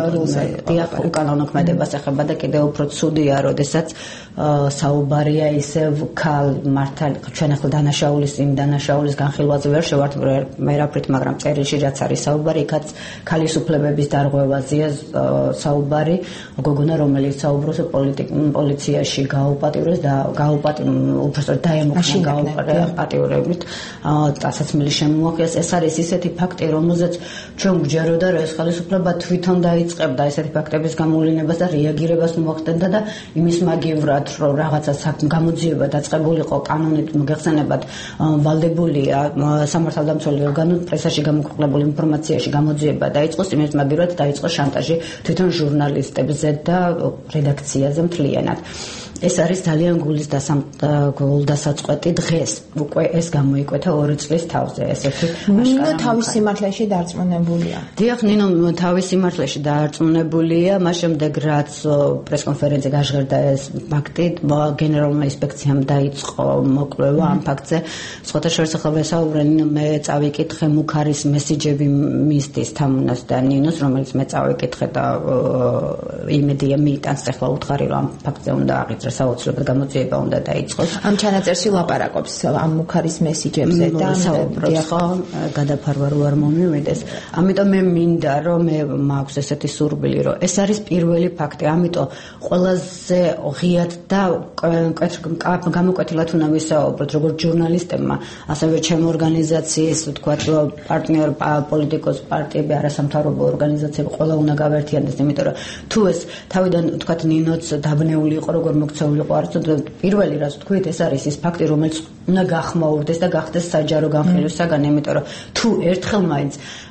უკანონო ქმედებას ეხება და კიდევ უფრო ცუდია როდესაც საუბარია ისევ ქალ მართალი ჩვენ ახლა დანაშაულის განხილვაზე ვერ შევართ მერაფრით მაგრამ წერილში რაც არის საუბარი იქაც ქალის უფლებების დარღვევაზეა საუბარი გოგონა რომელიც საუბრობს პოლიციაში გაუპატიურეს და უბრალოდ დაემუქრა გაუპატიურებით დასაცმელი შემოახეს ეს არის ისეთი ფაქტი რომელზეც ჩვენ გვჯეროდა რომ ეს ხელისუფლება თვითონ დაიწყებდა ესეთი ფაქტების გამოვლენებას და რეაგირებას მოახდენდა და იმის მაგივრად რომ რაღაცა გამოძიება დაწყებულიყო კანონით მოგეხსენებათ ვალდებულია სამართალდამცველი ორგანო პრესაში გამოქვეყნებულ ინფორმაციაში გამოძიება დაიწყოს იმის მაგივრად დაიწყო შანტაჟი თვითონ ჟურნალისტებზე და რედაქციაზე მთლიანად. ეს არის ძალიან გულდასაწყვეტი დღეს. უკვე ეს გამოიკვეთა 2 წლის თავზე. ესეთი ნინო თავის სიმართლეში დარწმუნებულია. დიახ, ნინო თავის სიმართლეში დარწმუნებულია, მას შემდეგ რაც პრესკონფერენცია გაჟღერდა ეს ფაქტი, გენერალურმა ინსპექციამ დაიწყო მოკვლევა ამ ფაქტზე. სხვათა შორის ახლა ვესაუბრე, მე წავიკითხე მუქარის მესიჯები მისდის თამუნას და ნინოს, რომელიც მე წავიკითხე და იმედია მიიტანს ახლა უთხარი რომ ამ ფაქტზე უნდა აღიძრას საოცრად გამოძიება უნდა დაიწყოს. ამ ჩანაწერში ლაპარაკობს ამ მუქარის მესიჯებზე და საუბრობს ხო გადაფარვა რო არ მომივიდეს. ამიტომ მე მინდა რომ მე მაქვს ესეთი სურვილი რომ ეს არის პირველი ფაქტი. ამიტომ ყველაზე ღიად და გამოკვეთილად უნდა ვისაუბროთ როგორც ჟურნალისტებმა, ასევე ჩემი ორგანიზაციის თქვა პარტნიორ პოლიტიკოს პარტიები, არასამთავრობო ორგანიზაციები ყველა უნდა გავერთიანდეს, იმიტომ რომ თუ ეს თავიდან თქვა ნინოც დაბნეული იყო როგორ მოქცეულიყო არც პირველი რაც თქვით ეს არის ის ფაქტი რომელიც უნდა გახმაურდეს და გახდეს საჯარო განხილვის საგანი, იმიტომ რომ თუ ერთხელ მაინც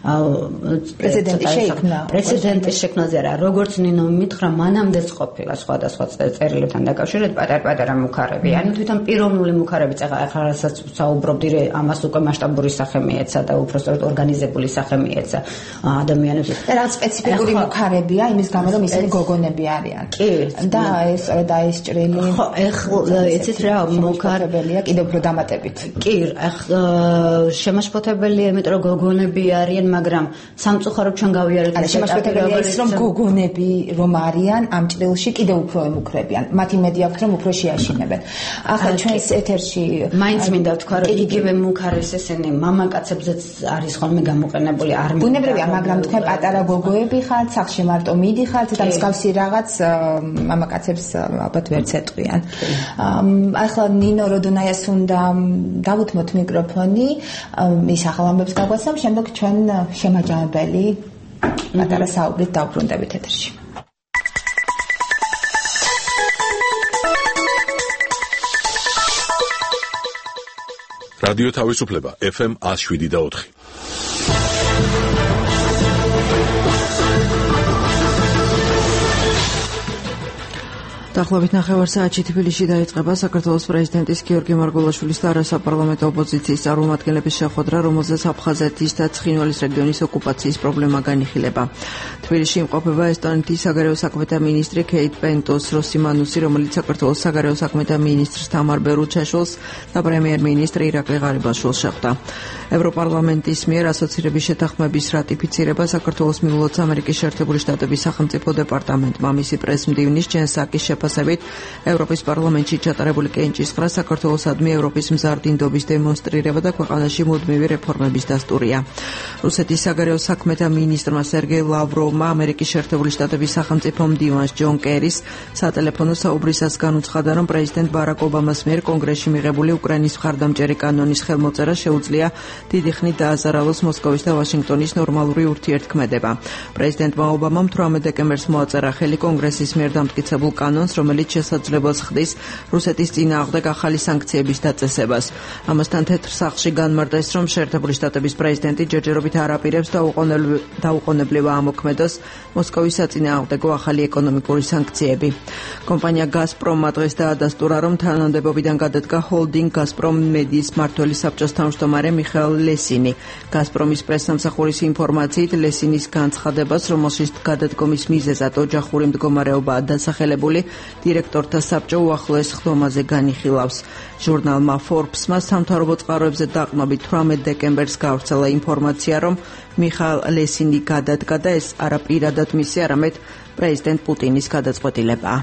პრეცედენტის შექმნაზე არა როგორც ნინო მითხრა მანამდეც ყოფილა სხვადასხვა წერილებთან დაკავშირებით პატარ-პატარა მუქარები, ანუ თვითონ პიროვნული მუქარები ახლა რასაც საუბრობდი ამას უკვე მასშტაბური სახე მიეცა და უბრალოდ ორგანიზებული სახე მიეცა ადამიანებს. რა სპეციფიკური მუქარებია იმის გამო რომ ისინი გოგონები არიან. კი და ეს დაისჭრილი ხო ეხლა იცით რა მუქარებელია კიდევ უფრო დამატებით. კი, შემაშფოთებელია, იმიტომ რომ გოგონები არიან, მაგრამ სამწუხაროდ ჩვენ გავიარეთ ეს შემაშფოთებელია ის, რომ გოგონები რომ არიან ამ ჭრილში კიდევ უფრო ემუქრებიან. მათ იმედი აქვთ, რომ უფრო შეაშინებენ. ახლა ჩვენს ეთერში მაინც მინდა ვთქვა, რომ იგივე მუქ არის ესენი მამაკაცებზეც არის ხოლმე გამოყენებული არ მინდა. ბუნებრივია, მაგრამ თქვენ პატარა გოგოები ხართ, სახლში მარტო მიდიხართ და მსგავსი რაღაც მამაკაცებს ალბათ ვერც ეტყვიან. ახლა ნინო როდონაიას უნდა დავუთმოთ მიკროფონი, ის ახალ ამბებს გაგვაცნობს, შემდეგ ჩვენ შემაჯამებელი პატარა საუბრით დავბრუნდებით ეთერში. რადიო თავისუფლება FM 107.4. დაახლოებით 9 საათში თბილისში დაიწყება საქართველოს პრეზიდენტის გიორგი მარგველაშვილის და არასაპარლამენტო ოპოზიციის წარმომადგენლების შეხვედრა, რომელზეც აფხაზეთის და ცხინვალის რეგიონის ოკუპაციის პრობლემა განიხილება. თბილისში იმყოფება ესტონეთის საგარეო საქმეთა მინისტრი ქეით პენტოს-როსიმანუსი, რომელიც საქართველოს საგარეო საქმეთა მინისტრს თამარ ბერუჩაშვილს და პრემიერ-მინისტრ ირაკლი ღარიბაშვილს შეხვდა. ევროპარლამენტის მიერ ასოცირების შეთანხმების რატიფიცირება საქართველოს მიულოცა ამერიკის შეერთებული შტატების სახელმწიფო დეპარტამენტმა მისი პრეს-მდივნის ჯენ საკის შეფასებით ევროპის პარლამენტში ჩატარებული კენჭისყრა საქართველოსადმი ევროპის მზარდინდობის დემონსტრირება და ქვეყანაში მუდმივი რეფორმების დასტურია. რუსეთის საგარეო საქმეთა მინისტრმა სერგეი ლავროვმა ამერიკის შეერთებული შტატების სახელმწიფო მდივანს ჯონ კერის სატელეფონო საუბრისას განუცხადა, რომ პრეზიდენტ ბარაკ ობამას მიერ კონგრესში მიღებული უკრაინის მხარდამჭერი კანონის ხელმოწერა შეუძლია დიდი ხნით დააზარალოს მოსკოვის და ვაშინგტონის ნორმალური ურთიერთქმედება. პრეზიდენტმა ობამამ 18 დეკემბერს მოაწერა ხელი კონგრესის მიერ დამტკიცებულ კანონს, რომელიც შესაძლებლად ხდის რუსეთის წინააღმდეგ ახალი სანქციების დაწესებას. ამასთან თეთრ სახლში განმარტეს, რომ შეერთებული შტატების პრეზიდენტი ჯერჯერობით არ აპირებს დაუყოვნებლივ ამოქმედოს მოსკოვის საწინააღმდეგო ახალი ეკონომიკური სანქციები. კომპანია გაზპრომმა დღეს დაადასტურა, რომ თანამდებობიდან გადადგა ჰოლდინგ გაზპრომ მედიის მმართველი საბჭოს თავმჯდომარე მიხაილ ლესინი. გაზპრომის პრესსამსახურის ინფორმაციით, ლესინის განცხადებას, რომელშიც გადადგომის მიზეზად ოჯახური მდგომარეობაა დასახელებული, დირექტორთა საბჭო უახლოეს ხდომაზე განიხილავს. ჟურნალმა Forbes-მა სამთავრობო წყაროებზე დაყრდნობით 18 დეკემბერს გავრცელა ინფორმაცია, რომ მიხაილ ლესინი გადადგა და ეს არა პირადად მისი, არამედ პრეზიდენტ პუტინის გადაწყვეტილებაა.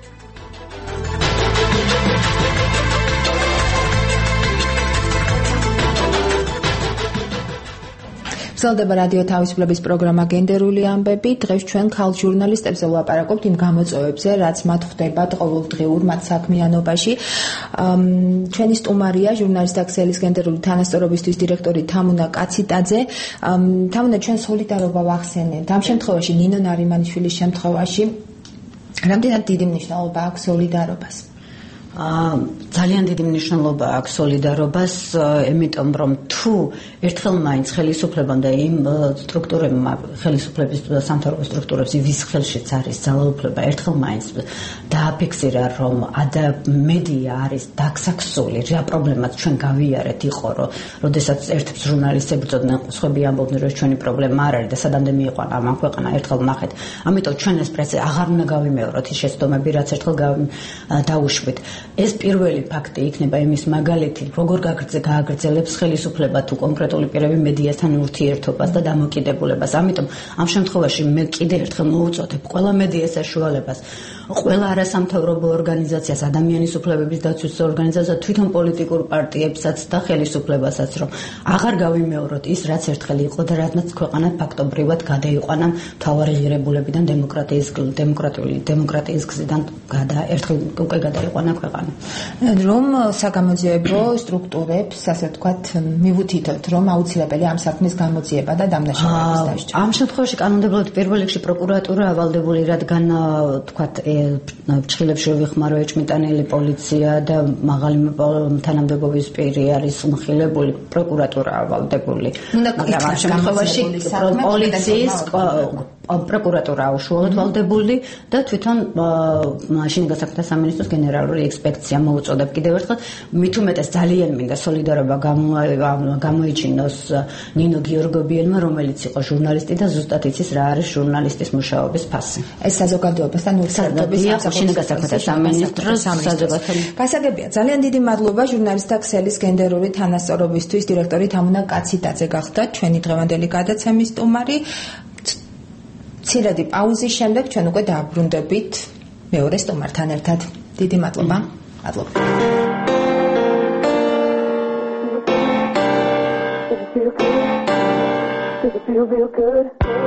გრძელდება რადიო თავისუფლების პროგრამა გენდერული ამბები. დღეს ჩვენ ქალ ჟურნალისტებზე ვლაპარაკობთ იმ გამოწვევებზე, რაც მათ ხვდებათ ყოველდღიურ მათ საქმიანობაში. ჩვენი სტუმარია ჟურნალისტ აქსელის გენდერული თანასწორობისთვის დირექტორი თამუნა კაციტაძე. თამუნა, ჩვენ სოლიდარობა ვახსენებთ. ამ შემთხვევაში ნინო ნარიმანიშვილის შემთხვევაში რამდენად დიდი მნიშვნელობა აქვს სოლიდარობას? ძალიან დიდი მნიშვნელობა აქვს სოლიდარობას, იმიტომ რომ თუ ერთხელ მაინც ხელისუფლებამ და იმ სტრუქტურებმა, ხელისუფლების სამთავრობო სტრუქტურებს, ვის ხელშიც არის ძალაუფლება, ერთხელ მაინც დააფიქსირა, რომ მედია არის დაქსაქსული, რა პრობლემაც ჩვენ გავიარეთ იყო, რომ როდესაც ერთ ჟურნალისტები წოდნენ, სხვები ამბობდნენ, რომ ჩვენი პრობლემა არ არის და სადამდე მიიყვანა ამ ქვეყანა, ერთხელ ნახეთ. ამიტომ ჩვენ ეს პრესა აღარ უნდა გავიმეოროთ ის შეცდომები, რაც ერთხელ დაუშვით. ეს პირველი ფაქტი იქნება იმის მაგალითი, როგორ გააგრძელებს ხელისუფლება თუ კონკრეტული პირები მედიასთან ურთიერთობას და დამოკიდებულებას. ამიტომ ამ შემთხვევაში მე კიდევ ერთხელ მოუწოდებ ყველა მედიას საშუალებას, ყველა არასამთავრობო ორგანიზაციას, ადამიანის უფლებების დაცვის ორგანიზაციას, თვითონ პოლიტიკურ პარტიებსაც და ხელისუფლებასაც, რომ აღარ გავიმეოროთ ის, რაც ერთხელ იყო და რაც ქვეყანა ფაქტობრივად გადაიყვანა მთავარი ღირებულებიდან დემოკრატიის გზიდან ერთხელ უკვე გადაიყვანა ქვეყანა. რომ საგამოძიებო სტრუქტურებს, ასე ვთქვათ, მივუთითოთ, რომ აუცილებელია ამ საქმის გამოძიება და დამნაშავეების დასჯა. ამ შემთხვევაში კანონმდებლობით პირველ რიგში პროკურატურა ავალდებული, რადგან ვთქვათ, ფრჩხილებში ვიხმარო ეჭმიტანილი პოლიცია და მაღალი თანამდებობის პირი არის უმხილებული, პროკურატურა ავალდებული. მაგრამ ამ შემთხვევაში პროკურატურა უშუალოდ ვალდებული და თვითონ შინაგან საქმეთა სამინისტროს გენერალური ექსპექცია მოუწოდებ კიდევ ერთხელ მით უმეტეს ძალიან მინდა სოლიდარობა გამოიჩინოს ნინო გიორგობიელმა, რომელიც იყო ჟურნალისტი და ზუსტად იცის რა არის ჟურნალისტის მუშაობის ფასი. ეს საზოგადოებასთან ურთიერთობის შინაგან საქმეთა სამინისტროს გასაგებია. ძალიან დიდი მადლობა ჟურნალისტთა ქსელის გენდერული თანასწორობისთვის დირექტორი თამუნა კაციდაძე გახდა ჩვენი დღევანდელი გადაცემის სტუმარი. ცირადი პაუზის შემდეგ ჩვენ უკვე დააბრუნდებით მეორე სტუმართან ერთად. დიდი მადლობა. მადლობა. Does it feel real good?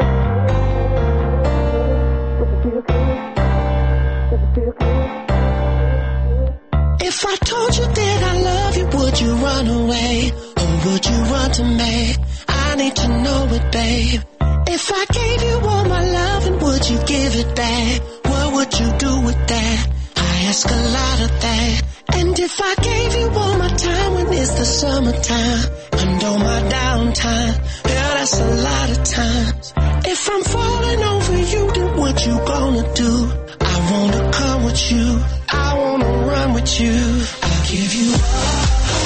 Does it feel good? Does it feel good? If I told you that I love you, would you run away? Or would you run to me? I need to know it, babe. If I gave you all my love, and would you give it back? What would you do with that? I ask a lot of that. And if I gave you all my time when it's the summertime and all my downtime, yeah, that's a lot of times. If I'm falling over you, then what you gonna do? I wanna come with you, I wanna run with you. I'll give you all.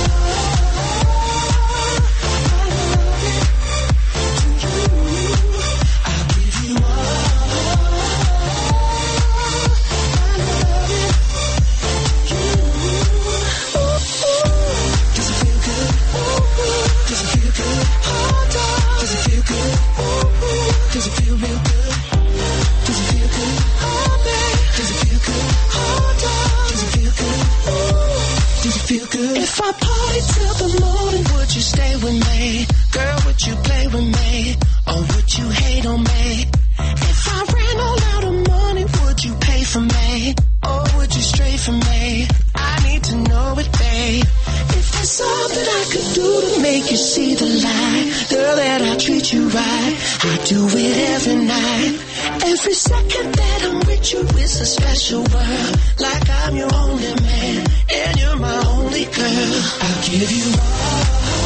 If I party till the morning, would you stay with me? Girl, would you play with me? Or would you hate on me? If I ran all out of money, would you pay for me? Or would you stray from me? I need to know it, babe. If there's something I could do to make you see the light, girl, that I treat you right, I do it every night. Every second that I'm with you is a special world, like I'm your only man and you're my only girl. I'll give you all.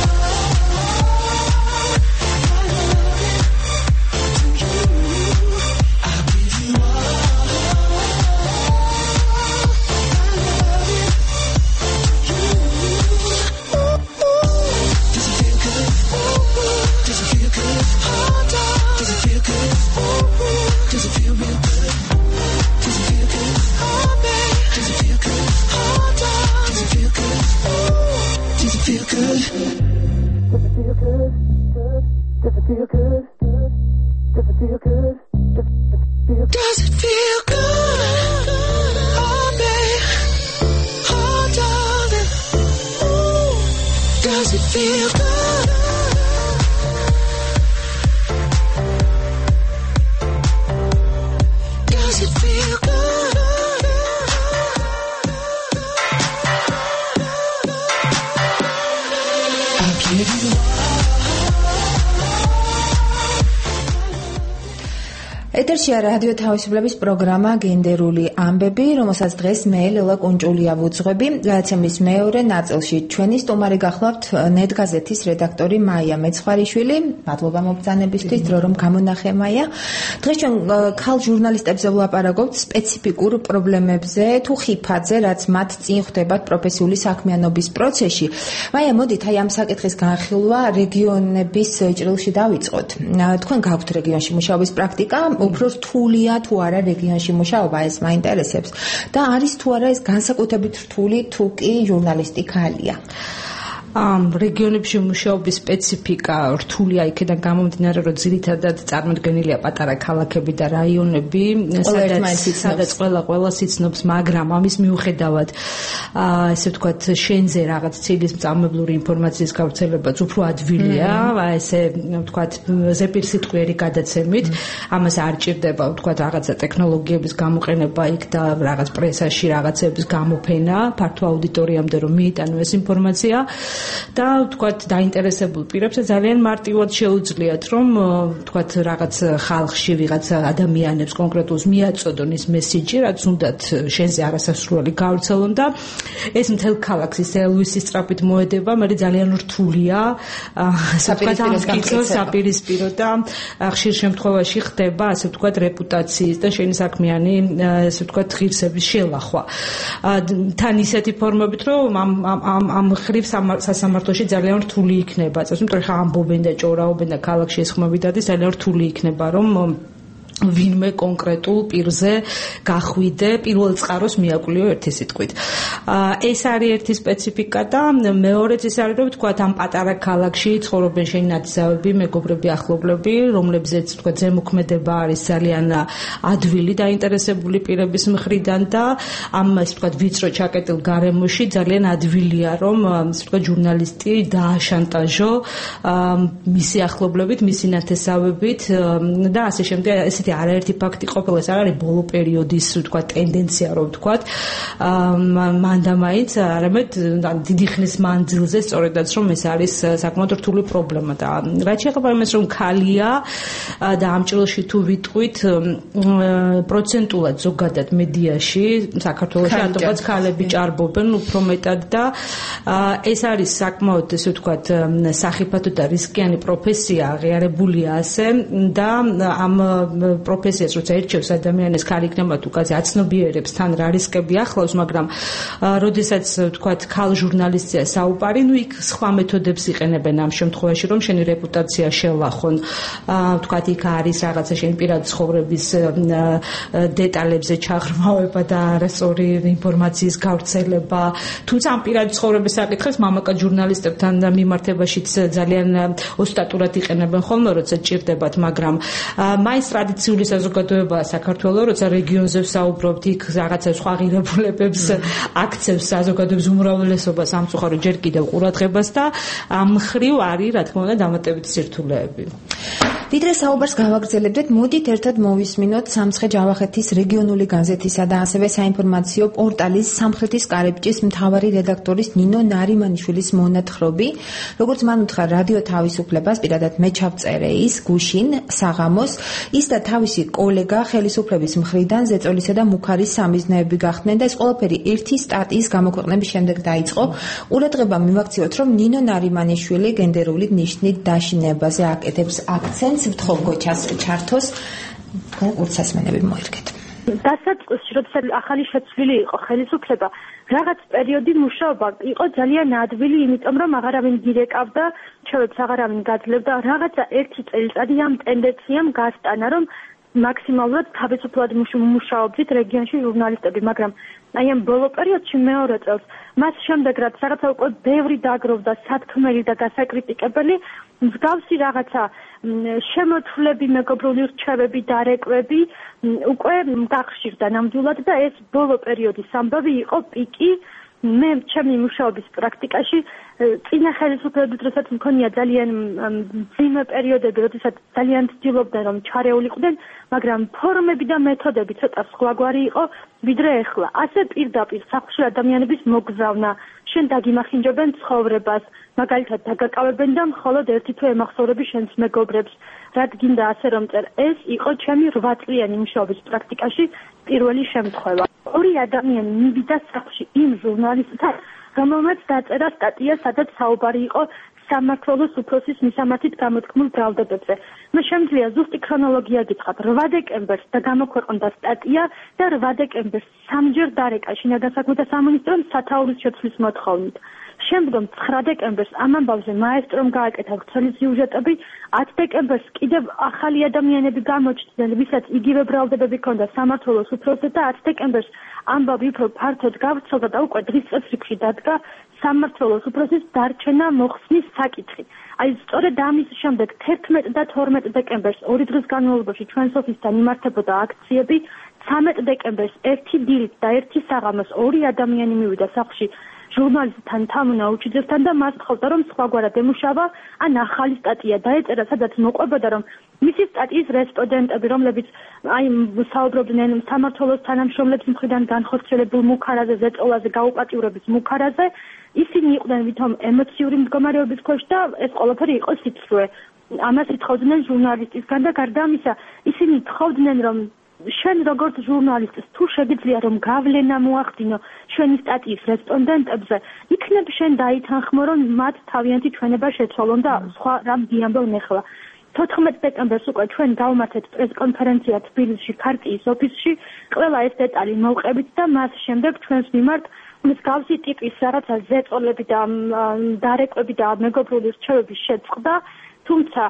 Does it feel good? Oh, babe. Oh, darling. Ooh. Does it feel good? Does it feel good? I'll give you all. ეთერშია რადიო თავისუფლების პროგრამა გენდერული ამბები, რომელსაც დღეს მე ლელა კუნჭულია ვუძღვები. გადაცემის მეორე ნაწილში ჩვენი სტუმარი გახლავთ ნეტგაზეთის რედაქტორი მაია მეცხვარიშვილი. მადლობა მობრძანებისთვის, დრო რომ გამონახე მაია. დღეს ჩვენ ქალ ჟურნალისტებზე ვლაპარაკობთ სპეციფიკურ პრობლემებზე, თუ ხიფათზე, რაც მათ წინ ხვდებათ პროფესიული საქმიანობის პროცესში. მაია, მოდით აი ამ საკითხის განხილვა რეგიონების ჭრილში დავიწყოთ. თქვენ გაქვთ რეგიონში მუშაობის პრაქტიკა, უფრო რთულია თუ არა რეგიონში მუშაობა, ეს მაინტერესებს და არის თუ არა ეს განსაკუთრებით რთული თუ კი ჟურნალისტი ქალია. რეგიონებში მუშაობის სპეციფიკა რთულია იქიდან გამომდინარე, რომ ძირითადად წარმოდგენილია პატარა ქალაქები და რაიონები, სადაც ყველას იცნობს, მაგრამ ამის მიუხედავად ესე ვთქვათ, შენზე რაღაც ცილის მწარმოებლური ინფორმაციის გავრცელებაც უფრო ადვილია, ესე ვთქვათ, ზეპირსიტყვიერი გადაცემით, ამას არ ჭირდება ვთქვათ რაღაცა ტექნოლოგიების გამოყენება იქ და რაღაც პრესაში რაღაცების გამოფენა ფართო აუდიტორიამდე რომ მიიტანო ეს ინფორმაცია. და თქვათ დაინტერესებულ პირებს ძალიან მარტივად შეუძლიათ რომ თქვათ რაღაც ხალხში ვიღაც ადამიანებს კონკრეტულს მიაწოდონ ის მესიჯი, რაც უნდათ შენზე არასასრული გავრცელონ და ეს მთელ ქალაქს ის ელვისის სწრაფით მოედება, მე ძალიან რთულია საპირისპირო და ხშირ შემთხვევაში ხდება ასე ვთქვათ რეპუტაციის და შენი საქმიანი ასე ვთქვათ ღირსების შელახვა. თან ისეთი ფორმებით რომ ამ ხრივ სასამართლოში ძალიან რთული იქნება. იმიტომ რომ ამბობენ და ჭორაობენ და ქალაქში ეს ხმები დადის ძალიან რთული იქნება რომ ვინმე კონკრეტულ პირზე გახვიდე პირველ წყაროს მიაკვლიო ერთი სიტყვით. ეს არის ერთი სპეციფიკა და მეორეც ის არის რომ თქვათ ამ პატარა ქალაქში ცხოვრობენ შენი ნათესავები, მეგობრები, ახლობლები, რომლებზეც თქვათ ზემოქმედება არის ძალიან ადვილი დაინტერესებული პირების მხრიდან და ამ ასე ვთქვათ ვიწრო ჩაკეტილ გარემოში ძალიან ადვილია რომ ასე ვთქვათ ჟურნალისტი დააშანტაჟო მისი ახლობლებით, მისი ნათესავებით და ასე შემდეგ. ესეთი არაერთი ფაქტი ყოფილა, ეს არ არის ბოლო პერიოდის ვთქვათ ტენდენცია რომ ვთქვათ მანდამაინც არამედ დიდი ხნის მანძილზე სწორედაც რომ ეს არის საკმაოდ რთული პრობლემა და რაც შეეხება იმას რომ ქალია და ამ ჭრილში თუ ვიტყვით პროცენტულად ზოგადად მედიაში საქართველოში ატომაც ქალები ჭარბობენ უფრო მეტად და ეს არის საკმაოდ ესე ვთქვათ სახიფათო და რისკიანი პროფესია აღიარებულია ასე და ამ პროფესიას როცა ერჩევს ადამიანს ქალი იქნება თუ კაცი აცნობიერებს თან რა რისკები ახლავს, მაგრამ როდესაც ვთქვათ ქალ ჟურნალისტია საუბარი, იქ სხვა მეთოდებს იყენებენ ამ შემთხვევაში, რომ შენი რეპუტაცია შელახონ. ვთქვათ იქ არის რაღაცა შენი პირადი ცხოვრების დეტალებზე ჩაღრმავება და არასწორი ინფორმაციის გავრცელება. თუმცა ამ პირადი ცხოვრების საკითხებს მამაკაც ჟურნალისტებთან მიმართებაშიც ძალიან ოსტატურად იყენებენ ხოლმე, როცა ჭირდებათ, მაგრამ მაინც ტრადიციული საზოგადოებაა საქართველოს, როცა რეგიონზე ვსაუბრობთ, იქ რაღაცა სხვა ღირებულებებს აქცევს საზოგადოების უმრავლესობას სამწუხარო ჯერ კიდევ ყურადღებას და ამ ხრივ არის რა თქმა უნდა დამატებითი სირთულეები. ვიდრე საუბარს გავაგრძელებდეთ, მოდით ერთად მოვისმინოთ სამცხე-ჯავახეთის რეგიონული გაზეთისა და ასევე საინფორმაციო პორტალის სამხრეთის კარიბჭის მთავარი რედაქტორის ნინო ნარიმანიშვილის მონათხრობი, როგორც მან უთხრა რადიო თავისუფლებას, პირადად მე ჩავწერე ის გუშინ საღამოს, ის და თავისი კოლეგა ხელისუფლების მხრიდან ზეწოლისა და მუქარის სამიზნეები გახდნენ და ეს ყველაფერი ერთი სტატიის გამოქვეყნების შემდეგ დაიწყო. ყურადღება მივაქციოთ, რომ ნინო ნარიმანიშვილი გენდერული ნიშნით დაშინებაზე აკეთებს აქცენტს. ვთხოვ გოჩას ჩართოს კურსასმენები მოერგეთ. დასაწყისში, როდესაც ახალი შეცვლილი იყო ხელისუფლება, რაღაც პერიოდი მუშაობა იყო ძალიან ადვილი, იმიტომ რომ აღარავინ გირეკავდა, ჩვენც აღარავინ გაძლევდა, რაღაცა ერთი წელიწადი ამ ტენდენციამ გასტანა, რომ მაქსიმალურად თავისუფლად მუშაობდით რეგიონში ჟურნალისტები, მაგრამ აი ამ ბოლო პერიოდში მეორე წელს მას შემდეგ რაც რაღაცა უკვე ბევრი დაგროვდა სათქმელი და გასაკრიტიკებელი, მსგავსი რაღაცა შემოთვლები, მეგობრული რჩევები, დარეკვები უკვე გახშირდა ნამდვილად და ეს ბოლო პერიოდის ამბავი იყო პიკი. მე ჩემი მუშაობის პრაქტიკაში წინა ხელისუფლების დროსაც მქონია ძალიან მძიმე პერიოდები, როდესაც ძალიან ცდილობდნენ რომ ჩარეულიყვნენ, მაგრამ ფორმები და მეთოდები ცოტა სხვაგვარი იყო ვიდრე ეხლა. ასე პირდაპირ სახლში ადამიანების მოგზავნა, შენ დაგიმახინჯებენ ცხოვრებას, მაგალითად დაგაკავებენ და მხოლოდ ერთი თუ ემახსოვრები შენს მეგობრებს. რაც გინდა ასე რომ წერ, ეს იყო ჩემი 8 წლიანი მუშაობის პრაქტიკაში პირველი შემთხვევა. ორი ადამიანი მივიდა სახლში იმ ჟურნალისტთან, რომელმაც დაწერა სტატია, სადაც საუბარი იყო სამმართველოს უფროსის მისამართით გამოთქმულ ბრალდებებზე. მე შემიძლია ზუსტი ქრონოლოგია გითხრათ. 8 დეკემბერს და გამოქვეყნდა სტატია და 8 დეკემბერს სამჯერ დარეკა შინაგან საქმეთა სამინისტრომ სათაურის შეცვლის მოთხოვნით. შემდგომ 9 დეკემბერს ამ ამბავზე მაესტრომ გააკეთა ვრცელი სიუჟეტები, 10 დეკემბერს კიდევ ახალი ადამიანები გამოჩნდნენ, ვისაც იგივე ბრალდებები ჰქონდა სამმართველოს უფროსზე და 10 დეკემბერს ამბავი უფრო ფართოდ გავრცელდა და უკვე დღის წესრიგში დადგა სამმართველოს უფროსის დარჩენა მოხსნის საკითხი. აი სწორედ ამის შემდეგ 11 და 12 დეკემბერს ორი დღის განმავლობაში ჩვენს ოფისთან იმართებოდა აქციები, 13 დეკემბერს ერთი დილით და ერთი საღამოს ორი ადამიანი მივიდა სახლში ჟურნალისტთან თამუნა უჩიძესთან და მას თხოვდა რომ სხვაგვარად ემუშავა ან ახალი სტატია დაეწერა სადაც მოყვებოდა რომ მისი სტატიის რესპონდენტები რომლებიც აი საუბრობდნენ სამართლოს თანამშრომლების მხრიდან განხორციელებულ მუქარაზე ზეწოლაზე გაუპატიურების მუქარაზე ისინი იყვნენ ვითომ ემოციური მდგომარეობის ქვეშ და ეს ყველაფერი იყო სიცრუე ამას ითხოვდნენ ჟურნალისტისგან და გარდა ამისა ისინი თხოვდნენ რომ შენ როგორც ჟურნალისტს თუ შეგიძლია რომ გავლენა მოახდინო შენი სტატიის რესპონდენტებზე იქნებ შენ დაითანხმო რომ მათ თავიანთი ჩვენება შეცვალონ და სხვა რამ დიამბობ ნახლა 14 დეკემბერს უკვე ჩვენ გავმართეთ პრესკონფერენცია თბილისში ქარტიის ოფისში ყველა ეს დეტალი მოვყევით და მას შემდეგ ჩვენს მიმართ მსგავსი ტიპის რაღაცა ზეწოლები და დარეკვები და მეგობრული რჩევების შეწყდა თუმცა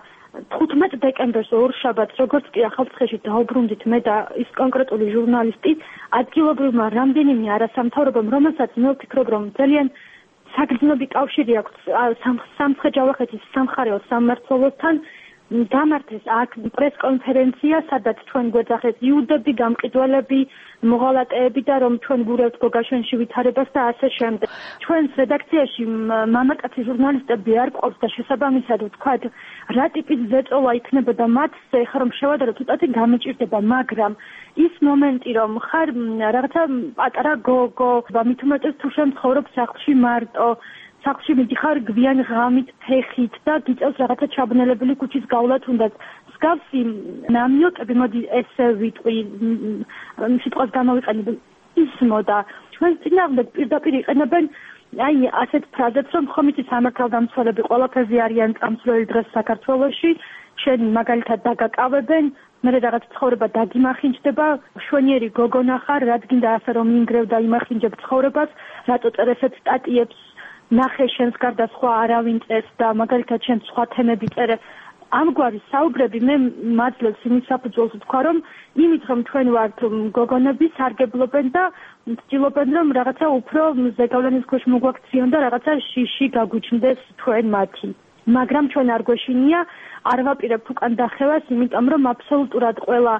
15 დეკემბერს ორშაბათს როგორც კი ახალციხეში დაუბრუნდით მე და ის კონკრეტული ჟურნალისტი ადგილობრივმა რამდენიმე არასამთავრობამ რომელსაც მე ვფიქრობ რომ ძალიან საგრძნობი კავშირი აქვს სამცხე-ჯავახეთის სამხარეო სამმართველოსთან გამართეს აქ პრესკონფერენცია სადაც ჩვენ გვეძახეთ იუდები, გამყიდველები, მოღალატეები და რომ ჩვენ გურევთ გოგაშენში ვითარებას და ასე შემდეგ. ჩვენს რედაქციაში მამაკაცი ჟურნალისტები არ ყავს და შესაბამისად ვთქვათ, რა ტიპის ზეწოლა იქნებოდა მათზე, ხა რომ შევადარო ცოტათი გამიჭირდება, მაგრამ ის მომენტი რომ ხარ რაღაცა პატარა გოგო, მით უმეტეს თუ შენ ცხოვრობ სახლში მარტო სახლში მიდიხარ გვიან ღამით ფეხით და გიწევს რაღაცა ჩაბნელებული ქუჩის გავლა თუნდაც მსგავსი ნამიოტები მოდი ესე ვიტყვი სიტყვას გამოვიყენებ ისმოდა ჩვენ წინააღმდეგ პირდაპირ იყენებენ აი ასეთ ფრაზებს რომ ხომ იცი სამართალდამცველები ყველაფერზე არიან წამსვლელი დღეს საქართველოში შენ მაგალითად დაგაკავებენ მე რაღაც ცხოვრება დაგიმახინჯდება შვენიერი გოგონა ხარ რადგან და ასე რომ ინგრევ და იმახინჯებ ცხოვრებას რატო წერესეთ სტატიებს ნახე შენს გარდა სხვა არავინ წერს და მაგალითად შენ სხვა თემები წერე ამგვარი საუბრები მე მაძლევს იმის საფუძველს ვთქვა რომ იმით რომ ჩვენ ვართ გოგონები სარგებლობენ და ცდილობენ რომ რაღაცა უფრო ზეგავლენის ქვეშ მოგვაქციონ და რაღაცა შიში გაგვიჩნდეს ჩვენ მათი მაგრამ ჩვენ არ გვეშინია არ ვაპირებთ უკან დახევას იმიტომ რომ აბსოლუტურად ყველა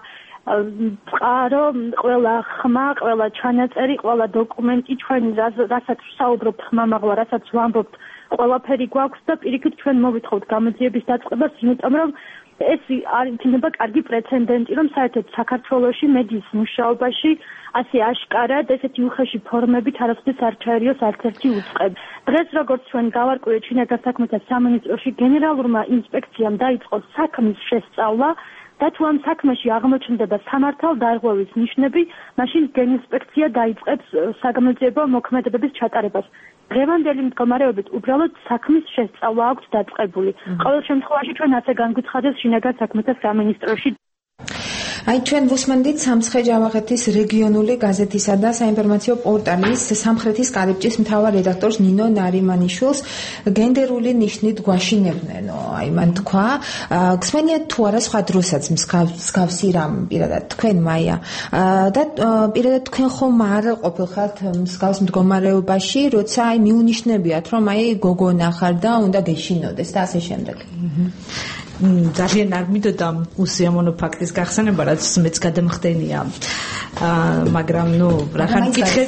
წყარო, ყველა ხმა, ყველა ჩანაწერი, ყველა დოკუმენტი ჩვენ რასაც ვსაუბრობთ ხმამაღლა, რასაც ვამბობთ, ყველაფერი გვაქვს და პირიქით ჩვენ მოვითხოვთ გამოძიების დაწყებას, იმიტომ რომ ეს არ იქნება კარგი პრეცედენტი, რომ საერთოდ საქართველოში მედიის მუშაობაში ასე აშკარად ესეთი უხეში ფორმებით არასოდეს არ ჩაერიოს არც ერთი უწყება. დღეს როგორც ჩვენ გავარკვიეთ შინაგან საქმეთა სამინისტროში გენერალურმა ინსპექციამ დაიწყო საქმის შესწავლა და თუ ამ საქმეში აღმოჩნდება სამართალდარღვევის ნიშნები, მაშინ გენინსპექცია დაიწყებს საგამოძიებო მოქმედებების ჩატარებას. დღევანდელი მდგომარეობით უბრალოდ საქმის შესწავლა აქვს დაწყებული. ყოველ შემთხვევაში ჩვენ ასე განგვიცხადეს შინაგან საქმეთა სამინისტროში. აი ჩვენ ვუსმენდით სამცხე-ჯავახეთის რეგიონული გაზეთისა და საინფორმაციო პორტალის სამხრეთის კარიბჭის მთავარ რედაქტორს ნინო ნარიმანიშვილს გენდერული ნიშნით გვაშინებნენო. აი მან თქვა, გსმენიათ თუ არა სხვა დროსაც მსგავსი რამ პირადად თქვენ მაია და პირადად თქვენ ხომ არ ყოფილხართ მსგავს მდგომარეობაში, როცა აი მიუნიშნებიათ რომ აი გოგონა ხარ და უნდა გეშინოდეს და ასე შემდეგ. ძალიან არ მინდოდა უსიამოვნო ფაქტის გახსენება, რაც მეც გადამხდენია. მაგრამ ნუ რახან გითხეთ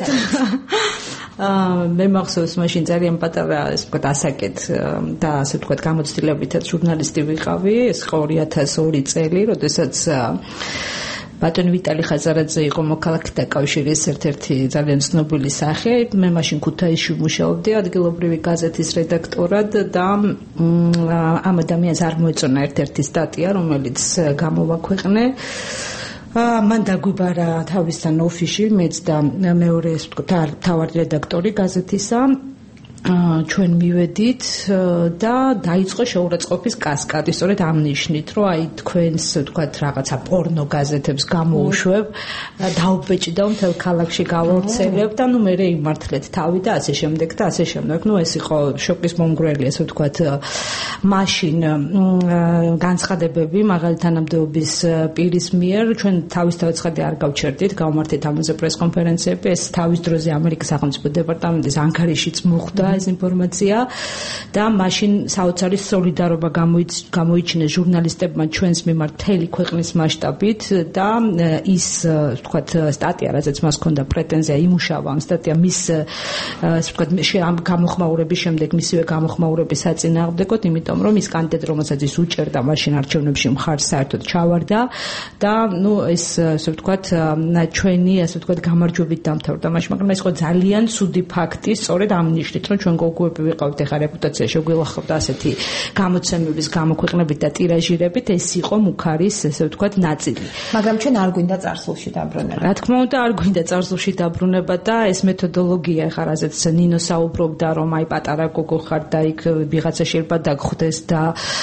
მე მახსოვს მაშინ ძალიან პატარა ეს ვთქვათ ასაკეთ და ასე ვთქვათ გამოცდილებითაც ჟურნალისტი ვიყავი, ეს 2002 წელი, როდესაც ბატონ ვიტალი ხაზარაძე იყო მოქალაქეთა კავშირის ერთ-ერთი ძალიან ცნობილი სახე. მე მაშინ ქუთაისში მუშაობდი ადგილობრივი გაზეთის რედაქტორად და ამ ადამიანს არ მოეწონა ერთ-ერთი სტატია, რომელიც გამოვაქვეყნე. მან დაგვიბარა თავისთან ოფისში, მეც და მეორე ეს ვთქვათ თავარი რედაქტორი გაზეთისა. ჩვენ მივედით და დაიწყო შეურაცხყოფის კასკადი, სწორედ ამ ნიშნით, რომ აი თქვენს ვთქვათ რაღაცა პორნო გაზეთებს გამოუშვებ, დაუბეჭდა მთელ ქალაქში გავავრცელებ და ნუ მე იმართლეთ თავი და ასე შემდეგ და ასე შემდეგ. ნუ ეს იყო შოკის მომგვრელი, ასე ვთქვათ, მაშინ განცხადებები მაღალი თანამდებობის პირის მიერ, ჩვენ თავისთავად არ გავჩერდით, გავმართეთ ამაზე პრესკონფერენციები, ეს თავის დროზე ამერიკის სახელმწიფო დეპარტამენტის ანკარიშიც მოხდა. ეს ინფორმაცია და მაშინ საოცარი სოლიდარობა გამოიჩინეს ჟურნალისტებმა ჩვენს მიმართ მთელი ქვეყნის მასშტაბით და ის ვთქვათ სტატია, რაზეც მას ჰქონდა პრეტენზია, იმუშავა ამ სტატია მის ვთქვათ ამ გამოხმაურების შემდეგ მისივე გამოხმაურების საწინააღმდეგოდ, იმიტომ რომ ის კანდიდატი, რომელსაც ის უჭერდა მაშინ არჩევნებში მხარს საერთოდ ჩავარდა და ეს ასე ვთქვათ ჩვენი ასე ვთქვათ გამარჯვებით დამთავრდა მაშინ, მაგრამ ეს იყო ძალიან ცუდი ფაქტი, სწორედ ამ ნიშნით, რომ ჩვენ გოგოები ვიყავთ ეხა რეპუტაცია შეგვილახავდა ასეთი გამოცემების გამოქვეყნებით და ტირაჟირებით, ეს იყო მუქარის ასე ვთქვათ ნაწილი. მაგრამ ჩვენ არ გვინდა წარსულში დაბრუნება. რა თქმა უნდა, არ გვინდა წარსულში დაბრუნება და ეს მეთოდოლოგია ეხა რაზეც ნინო საუბრობდა, რომ აი პატარა გოგო ხარ და იქ ვიღაცა შეიძლება დაგხვდეს და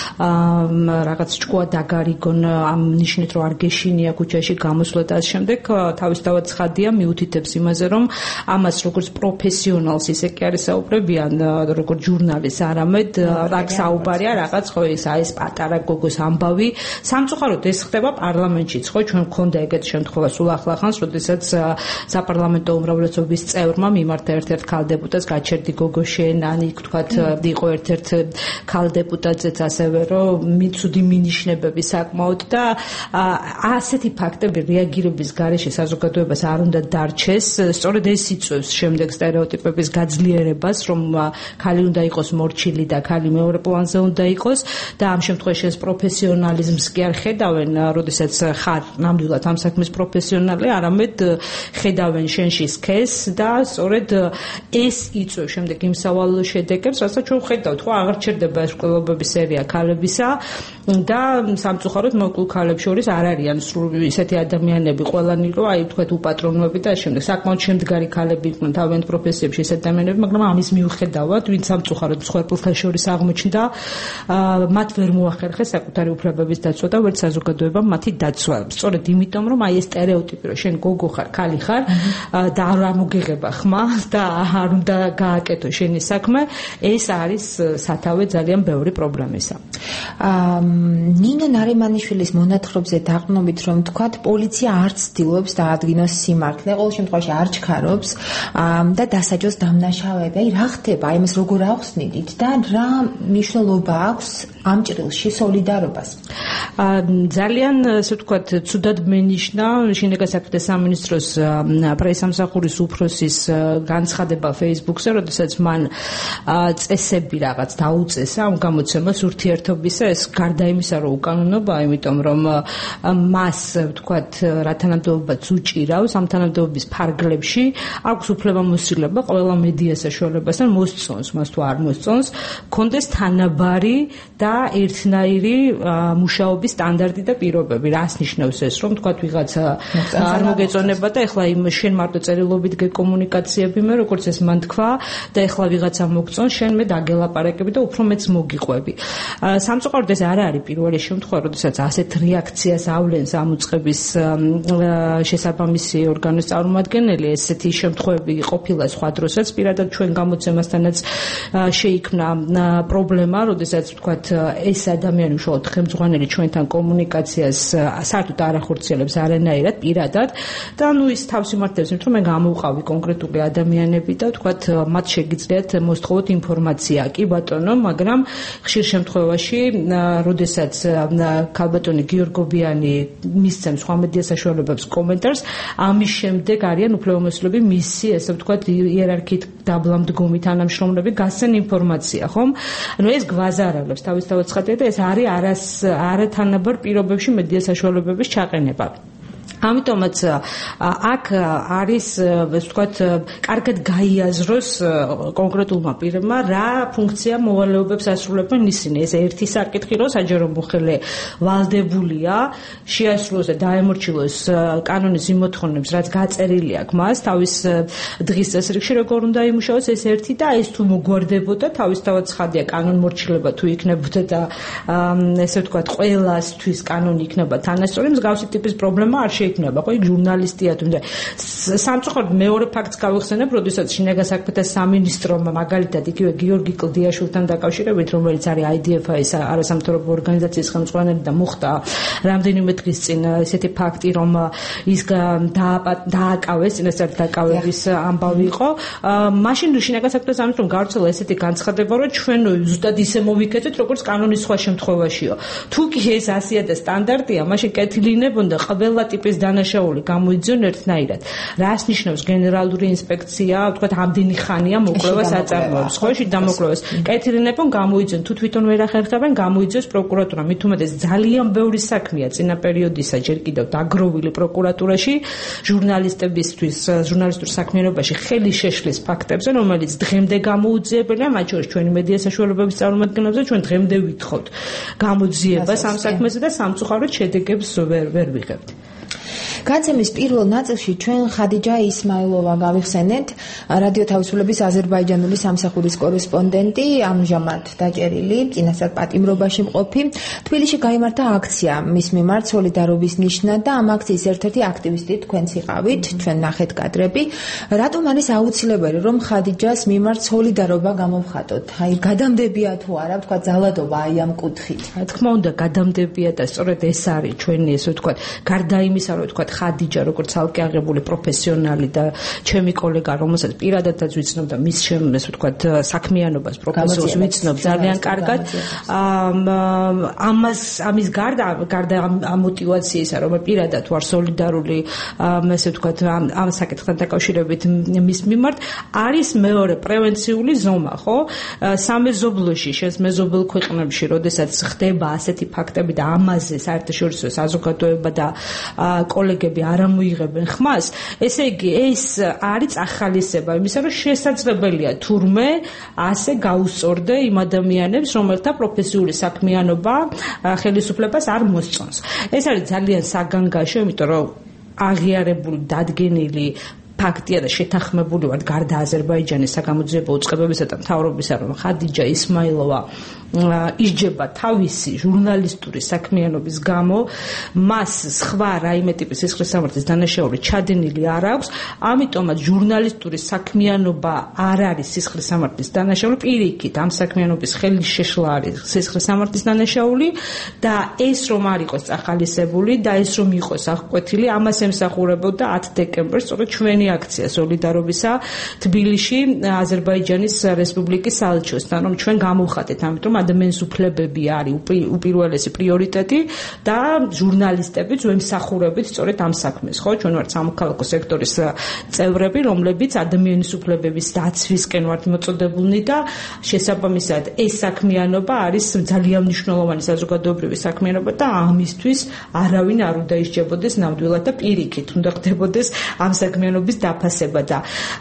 რაღაც ჭკუა დაგარიგონ ამ ნიშნით, რომ არ გეშინია ქუჩაში გამოსვლა და ამ შემდეგ თავისთავად ცხადია მიუთითებს იმაზე, რომ ამას როგორც პროფესიონალს ისე კი არის საუბრებიან, როგორც ჟურნალისტს, არამედ აქ საუბარია რაღაც ხო ეს პატარა გოგოს ამბავი. სამწუხაროდ ეს ხდება პარლამენტშიც, ხო ჩვენ მქონდა ეგეთი შემთხვევა სულ ახლახანს, როდესაც საპარლამენტო უმრავლესობის წევრმა მიმართა ერთ-ერთ ქალ დეპუტატს გაჩერდი გოგო შენ, ან იქ თქვათ იყო ერთ-ერთ ქალ დეპუტატზეც ასევე რომ მიცუდი მინიშნებები საკმაოდ და ასეთი ფაქტები რეაგირების გარეშე საზოგადოებას არ უნდა დარჩეს. სწორედ ეს იწვევს შემდეგ სტერეოტიპების გაძლიერებას, რომ ქალი უნდა იყოს მორჩილი და ქალი მეორე პლანზე უნდა იყოს და ამ შემთხვევაში ეს პროფესიონალიზმს კი არ ხედავენ, როდესაც ხარ ნამდვილად ამ საქმის პროფესიონალი, არამედ ხედავენ შენში სქესს და სწორედ ეს იწვევს შემდეგ იმ სავალ შედეგებს, რასაც ჩვენ ხედავთ, ხო აღარ ჩერდება ეს ყოლობების სერია ქალებისა და სამწუხაროდ მოკლ ქალებს შორის არ არიან სულ ისეთი ადამიანები ყველანი, რომ აი თქვათ უპატრონოები და შემდეგ საკმაოდ შემდგარი ქალები იყვნენ თავიანთ პროფესიებში ეს ადამიანები, მაგრამ ამის მიუხედავად, ვინც სამწუხაროდ მსხვერპლთა შორის აღმოჩნდა, მათ ვერ მოახერხეს საკუთარი უფლებების დაცვა და ვერც საზოგადოებამ მათი დაცვა. სწორედ იმიტომ, რომ აი ეს სტერეოტიპი, რომ შენ გოგო ხარ, ქალი ხარ და არ მოგიღება ხმა და არ უნდა გააკეთო შენი საქმე, ეს არის სათავე ძალიან ბევრი პრობლემისა. ნინო ნარიმანიშვილის მონათხრობზე დაყრდნობით, რომ თქვათ, პოლიცია არ ცდილობს დაადგინოს სიმართლე, ყოველ შემთხვევაში არ ჩქარობს და დასაჯოს დამნაშავეები. აი რა ხდება? აი მას როგორ ახსნით და რა მნიშვნელობა აქვს ამ ჭრილში სოლიდარობას? ძალიან ასე ვთქვათ, ცუდად მენიშნა შინაგან საქმეთა სამინისტროს პრესამსახურის უფროსის განცხადება Facebook-ზე, როდესაც მან წესები რაღაც დაუწესა ამ გამოცემას ურთიერთობისა, ეს გარდა იმისა, რომ უკანონობაა, იმიტომ რომ მას ვთქვათ, რა თანამდებობაც უჭირავს ამ თანამდებობის ფარგლებში, აქვს უფლებამოსილება ყველა მედია საშუალებასთან მოსწონს, მას თუ არ მოსწონს, კონდეს თანაბარი და ერთნაირი მუშაობის სტანდარტი და პირობები. რას ნიშნავს ეს, რომ თქვათ ვიღაცა არ მოგეწონება და ეხლა იმ შენ მარტო წერილობით გეკომუნიკაციები მე, როგორც ეს მან თქვა და ეხლა ვიღაცა მოგწონს, შენ მე დაგელაპარაკები და უფრო მეც მოგიყვები. სამწუხაროდ ეს არ არის პირველი შემთხვევა, როდესაც ასეთ რეაქციას ავლენს ამ უწყების შესაბამისი ორგანოს წარმომადგენელი. ესეთი შემთხვევები ყოფილა სხვა დროსაც, პირადად ჩვენ გამოცემასთანაც შეიქმნა პრობლემა, როდესაც ვთქვათ ეს ადამიანი უშუალოდ ხელმძღვანელი ჩვენთან კომუნიკაციას საერთოდ არ ახორციელებს არანაირად პირადად და ის თავს იმართებს, რომ მე გამოვყავი კონკრეტული ადამიანები და ვთქვათ მათ შეგიძლიათ მოსთხოვოთ ინფორმაცია. კი ბატონო, მაგრამ ხშირ შემთხვევაში, როდესაც ქალბატონი გიორგობიანი მისცემს სხვა მედია საშუალებებს კომენტარს, ამის შემდეგ არიან უფლებამოსილები მისი, ესე ვთქვათ, იერარქიით დაბლამდგომი თანამშრომლები გასცენ ინფორმაცია, ხომ? ანუ ეს გვაზარალებს თავისთავად ცხადია და ეს არის არათანაბარ პირობებში მედია საშუალებების ჩაყენება. ამიტომაც აქ არის, ასე ვთქვათ, კარგად გაიაზროს კონკრეტულმა პირებმა რა ფუნქცია მოვალეობებს ასრულებენ ისინი. ეს ერთი საკითხი, რომ საჯარო მოხელე ვალდებულია შეასრულოს და დაემორჩილოს კანონის იმ მოთხოვნებს, რაც გაწერილი აქვს მას თავის დღის წესრიგში, როგორ უნდა იმუშაოს, ეს ერთი და ეს თუ მოგვარდებოდა, თავისთავად ცხადია კანონმორჩილება თუ იქნებოდა და ესე ვთქვათ, ყველასთვის კანონი იქნება თანასწორი, მსგავსი ტიპის პრობლემა არ შეიძლება შეიქმნება, ხო, იქ ჟურნალისტია თუნდაც. სამწუხაროდ მეორე ფაქტს გავიხსენებ, როდესაც შინაგან საქმეთა სამინისტრომ მაგალითად იგივე გიორგი კლდიაშვილთან დაკავშირებით, რომელიც არის IDF-ის არასამთავრობო ორგანიზაციის ხელმძღვანელი და მოხდა რამდენიმე დღის წინ ესეთი ფაქტი, რომ ის დააკავეს, წინასწარ დაკავების ამბავი იყო. მაშინ შინაგან საქმეთა სამინისტრომ გავრცელა ესეთი განცხადება, რომ ჩვენ ზუსტად ისე მოვიქცეთ, როგორც კანონის სხვა შემთხვევაშიო. თუ კი ეს ასია და სტანდარტია, მაშინ კეთილინებონდა ყველა ტიპის დანაშაული გამოიძიონ ერთნაირად. რას ნიშნავს გენერალური ინსპექცია, თქვათ, ამდენი ხანია მოკვლევას აწარმოებს, ხო, დამოკვლევას. კეთილინებონ გამოიძიონ, თუ თვითონ ვერ ახერხებენ, გამოიძიოს პროკურატურა. მით უმეტეს ძალიან ბევრი საქმეა წინა პერიოდისა ჯერ კიდევ დაგროვილი პროკურატურაში ჟურნალისტებისთვის, ჟურნალისტურ საქმიანობაში ხელი შეშლის ფაქტებზე, რომელიც დღემდე გამოუძიებელია, მათ შორის ჩვენი მედია საშუალებების წარმომადგენლებზე, ჩვენ დღემდე ვითხოვთ გამოძიებას ამ საქმეზე და სამწუხაროდ შედეგებს ვერ ვიღებთ. განცემის პირველ ნაწილში ჩვენ ხადიჯა ისმაილოვა გავიხსენეთ, რადიო თავისუფლების აზერბაიჯანული სამსახურის კორესპონდენტი, ამჟამად დაჭერილი, წინასწარ პატიმრობაში მყოფი. თბილისში გაიმართა აქცია მის მიმართ სოლიდარობის ნიშნად და ამ აქციის ერთ-ერთი აქტივისტი თქვენც იყავით, ჩვენ ნახეთ კადრები. რატომ არის აუცილებელი, რომ ხადიჯას მიმართ სოლიდარობა გამოვხატოთ? აი, გადამდებია თუ არა, თქვა ძალადობა აი ამ კუთხით. რა თქმა უნდა, გადამდებია და სწორედ ეს არის ჩვენი, ესე ვთქვათ, გარდა იმისა, რომ ვთქვათ, ხადიჯა როგორც ცალკე აღებული პროფესიონალი და ჩემი კოლეგა, რომელსაც პირადადაც ვიცნობ და მის შემეს ვთქვათ საქმიანობას პროფესიულს ვიცნობ ძალიან კარგად. ამის გარდა ამ мотиваციისა, რომ პირადად ვარ სოლიდარული, ესე ვთქვათ, ამ საკითხთან დაკავშირებით მის მიმართ, არის მეორე პრევენციული ზომა, ხო? სამეზობლოში, მეზობელ ქვეყნებში, როდესაც ხდება ასეთი ფაქტები და ამაზე საერთაშორისო საზოგადოება და კოლეგები არ ამოიღებენ ხმას, ესე იგი ეს არის ახალისება იმისა, რომ შესაძლებელია თურმე ასე გაუსწორდე იმ ადამიანებს, რომელთა პროფესიული საქმიანობა ხელისუფლებას არ მოსწონს. ეს არის ძალიან საგანგაშო, იმიტომ რომ აღიარებული, დადგენილი ფაქტია და შეთანხმებული ვართ გარდა აზერბაიჯანის საგამოძიებო უწყებებისა და მთავრობისა, რომ ხადიჯა ისმაილოვა ისჯება თავისი ჟურნალისტური საქმიანობის გამო, მას სხვა რაიმე ტიპის სისხლისამართლის დანაშაული ჩადენილი არ აქვს, ამიტომაც ჟურნალისტური საქმიანობა არ არის სისხლისამართლის დანაშაული, პირიქით ამ საქმიანობის ხელის შეშლა არის სისხლისამართლის დანაშაული და ეს რომ არ იყოს ახალისებული და ეს რომ იყოს აღკვეთილი, ამას ემსახურებოდა 10 დეკემბერს სწორედ ჩვენი აქცია სოლიდარობისა თბილისში აზერბაიჯანის რესპუბლიკის საელჩოსთან, რომ ჩვენ გამოვხატეთ, ამიტომ ადამიანის უფლებები არის უპირველესი პრიორიტეტი და ჟურნალისტებიც ვემსახურებით სწორედ ამ საქმეს, ხო? ჩვენ ვართ სამოქალაქო სექტორის წევრები, რომლებიც ადამიანის უფლებების დაცვისკენ ვართ მოწოდებულნი და შესაბამისად ეს საქმიანობა არის ძალიან მნიშვნელოვანი საზოგადოებრივი საქმიანობა და ამისთვის არავინ არ უნდა ისჯებოდეს ნამდვილად და პირიქით უნდა ხდებოდეს ამ საქმიანობის დაფასება და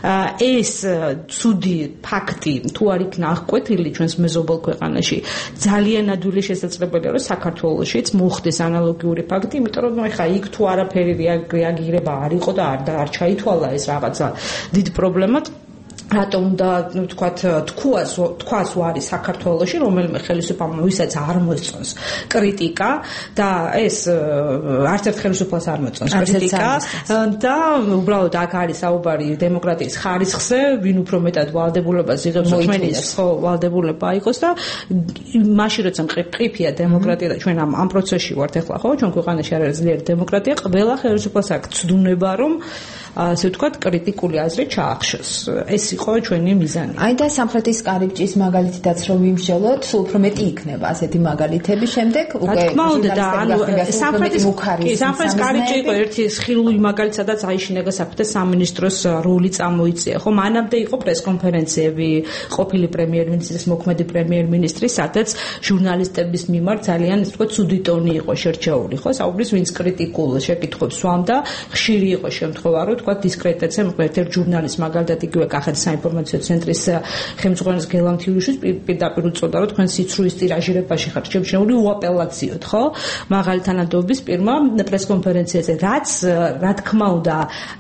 ეს ცუდი ფაქტი თუ არ იქნა აღკვეთილი ჩვენს მეზობელ ქვეყანაში ძალიან ადვილი შესაძლებელია, რომ საქართველოშიც მოხდეს ანალოგიური ფაქტი, იმიტომ რომ ეხა იქ თუ არაფერი რეაგირება არ იყო და არ ჩაითვალა ეს რაღაცა დიდ პრობლემად. რატომ უნდა ვთქვათ თქვას არის საქართველოში რომელიმე ხელისუფლებამ ვისაც არ მოსწონს კრიტიკა და ეს არც ერთ ხელისუფლებას არ მოსწონს კრიტიკა და უბრალოდ აქ არის საუბარი დემოკრატიის ხარისხზე, ვინ უფრო მეტად ვალდებულებას იღებს ჩვენის ხო ვალდებულება იყოს და მაშინ როცა მყიფია დემოკრატია და ჩვენ ამ პროცესში ვართ ახლა ხო, ჩვენ ქვეყანაში არ არის ძლიერი დემოკრატია, ყველა ხელისუფლებას აქვს ცდუნება რომ ასე ვთქვათ კრიტიკული აზრი ჩაახშოს. ეს იყო ჩვენი მიზანი. აი და სამხრეთის კარიბჭის მაგალითითაც რომ ვიმსჯელოთ, სულ უფრო მეტი იქნება ასეთი მაგალითები შემდეგ უკვე. რა თქმა უნდა და ანუ სამხრეთის კარიბჭე იყო ერთი ხილული მაგალითი, სადაც აი შინაგან საქმეთა სამინისტროს როლი წამოიწია. ხო, მანამდე იყო პრესკონფერენციები ყოფილი პრემიერ-მინისტრის, მოქმედი პრემიერ-მინისტრის, სადაც ჟურნალისტების მიმართ ძალიან ასე ვთქვათ ცუდი ტონი იყო შერჩეული. ხო, საუბრის ვინც კრიტიკულ შეკითხვებს სვამდა, ხშირი იყო შემთხვევა რომ თქვა დისკრეტაცია ერთ-ერთ ჟურნალისტს მაგალითად იგივე კახეთის საინფორმაციო ცენტრის ხელმძღვანელის გელანთიულიშვილს პირდაპირ უწოდა რომ თქვენ სიცრუის ტირაჟირებაში ხართ შემჩნეული უაპელაციოდ, ხო? მაღალი თანადობის პირმა პრესკონფერენციაზე, რაც რა თქმა უნდა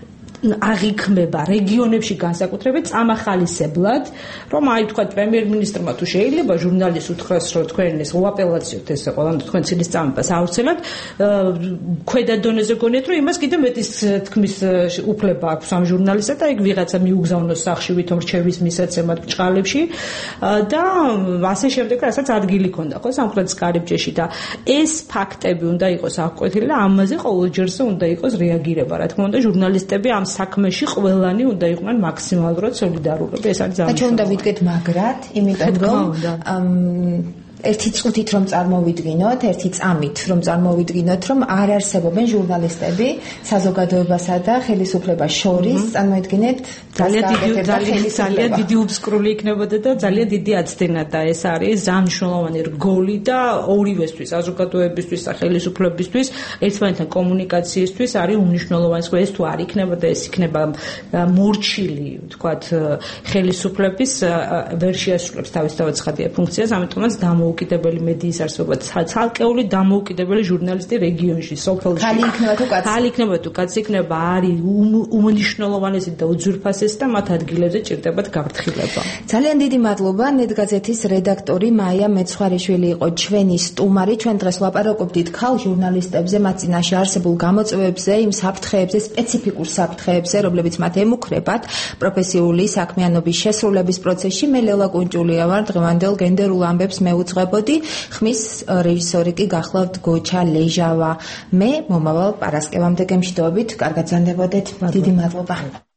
აღიქმება რეგიონებში განსაკუთრებით წამახალისებლად, რომ აი თქვა პრემიერ-მინისტრმა თუ შეიძლება ჟურნალისტს უთხრას, რომ თქვენ ეს უაპელაციოთ ესე ყველანაირ თქვენ ცილის წამებას აუცილებლად ქვედა დონეზე გონიათ, რომ იმას კიდე მეტის თქმის უფლება აქვს ამ ჟურნალისტს და იქ ვიღაცა მიუგზავნოს სახში ვითომ რჩევის მისაცემად ბჭყალებში და ასე შემდეგ, რასაც ადგილი ქონდა ხო სამხრეთის კარიბჭეში და ეს ფაქტები უნდა იყოს აღკვეთილი და ამაზე ყოველჯერზე უნდა იყოს რეაგირება, რა თქმა უნდა, ჟურნალისტები ამ საქმეში ყველანი უნდა იყვნენ მაქსიმალურად სოლიდარულები, ეს არის ძალიან. და ჩვენ უნდა ვიდგეთ მაგრად, იმიტომ რომ ერთი წუთით რომ წარმოვიდგინოთ, ერთი წამით რომ წარმოვიდგინოთ, რომ არ არსებობენ ჟურნალისტები საზოგადოებასა და ხელისუფლებას შორის, წარმოიდგინეთ, ძალიან დიდი უბსკრული იქნებოდა და ძალიან დიდი აცდენა და ეს არის ძალიან მნიშვნელოვანი რგოლი და ორივესთვის, საზოგადოებისთვის და ხელისუფლებისთვის, ერთმანეთთან კომუნიკაციისთვის არის უმნიშვნელოვანი. ეს თუ არ იქნება და ეს იქნება მორჩილი, ვთქვათ, ხელისუფლების ვერ შეასრულებს თავისთავად ფუნქციას, ამიტომაც დამოუკიდებელი მედიის არსებობა, ცალკეული დამოუკიდებელი ჟურნალისტი რეგიონში, სოფელში. ხალი იქნება თუ კაცი იქნება, არის უმნიშვნელოვანესი და უძვირფასესი და მათ ადგილებზე ჭირდებათ გაფრთხილება. ძალიან დიდი მადლობა. ნეტგაზეთის რედაქტორი მაია მეცხვარიშვილი იყო ჩვენი სტუმარი. ჩვენ დღეს ვლაპარაკობდით ქალ ჟურნალისტებზე, მათ წინაშე არსებულ გამოწვევებზე, იმ საფრთხეებზე, სპეციფიკურ საფრთხეებზე, რომლებიც მათ ემუქრებათ პროფესიული საქმიანობის შესრულების პროცესში. მე ლელა კუნჭულია ვარ, დღევანდელ გენდერულ ამბებს მეუძღვებოდი. ხმის რეჟისორი კი გახლავთ გოჩა ლეჟავა. მე მომავალ პარასკევამდე გემშვიდობით, კარგად ზანდებოდეთ. დიდი მადლობა.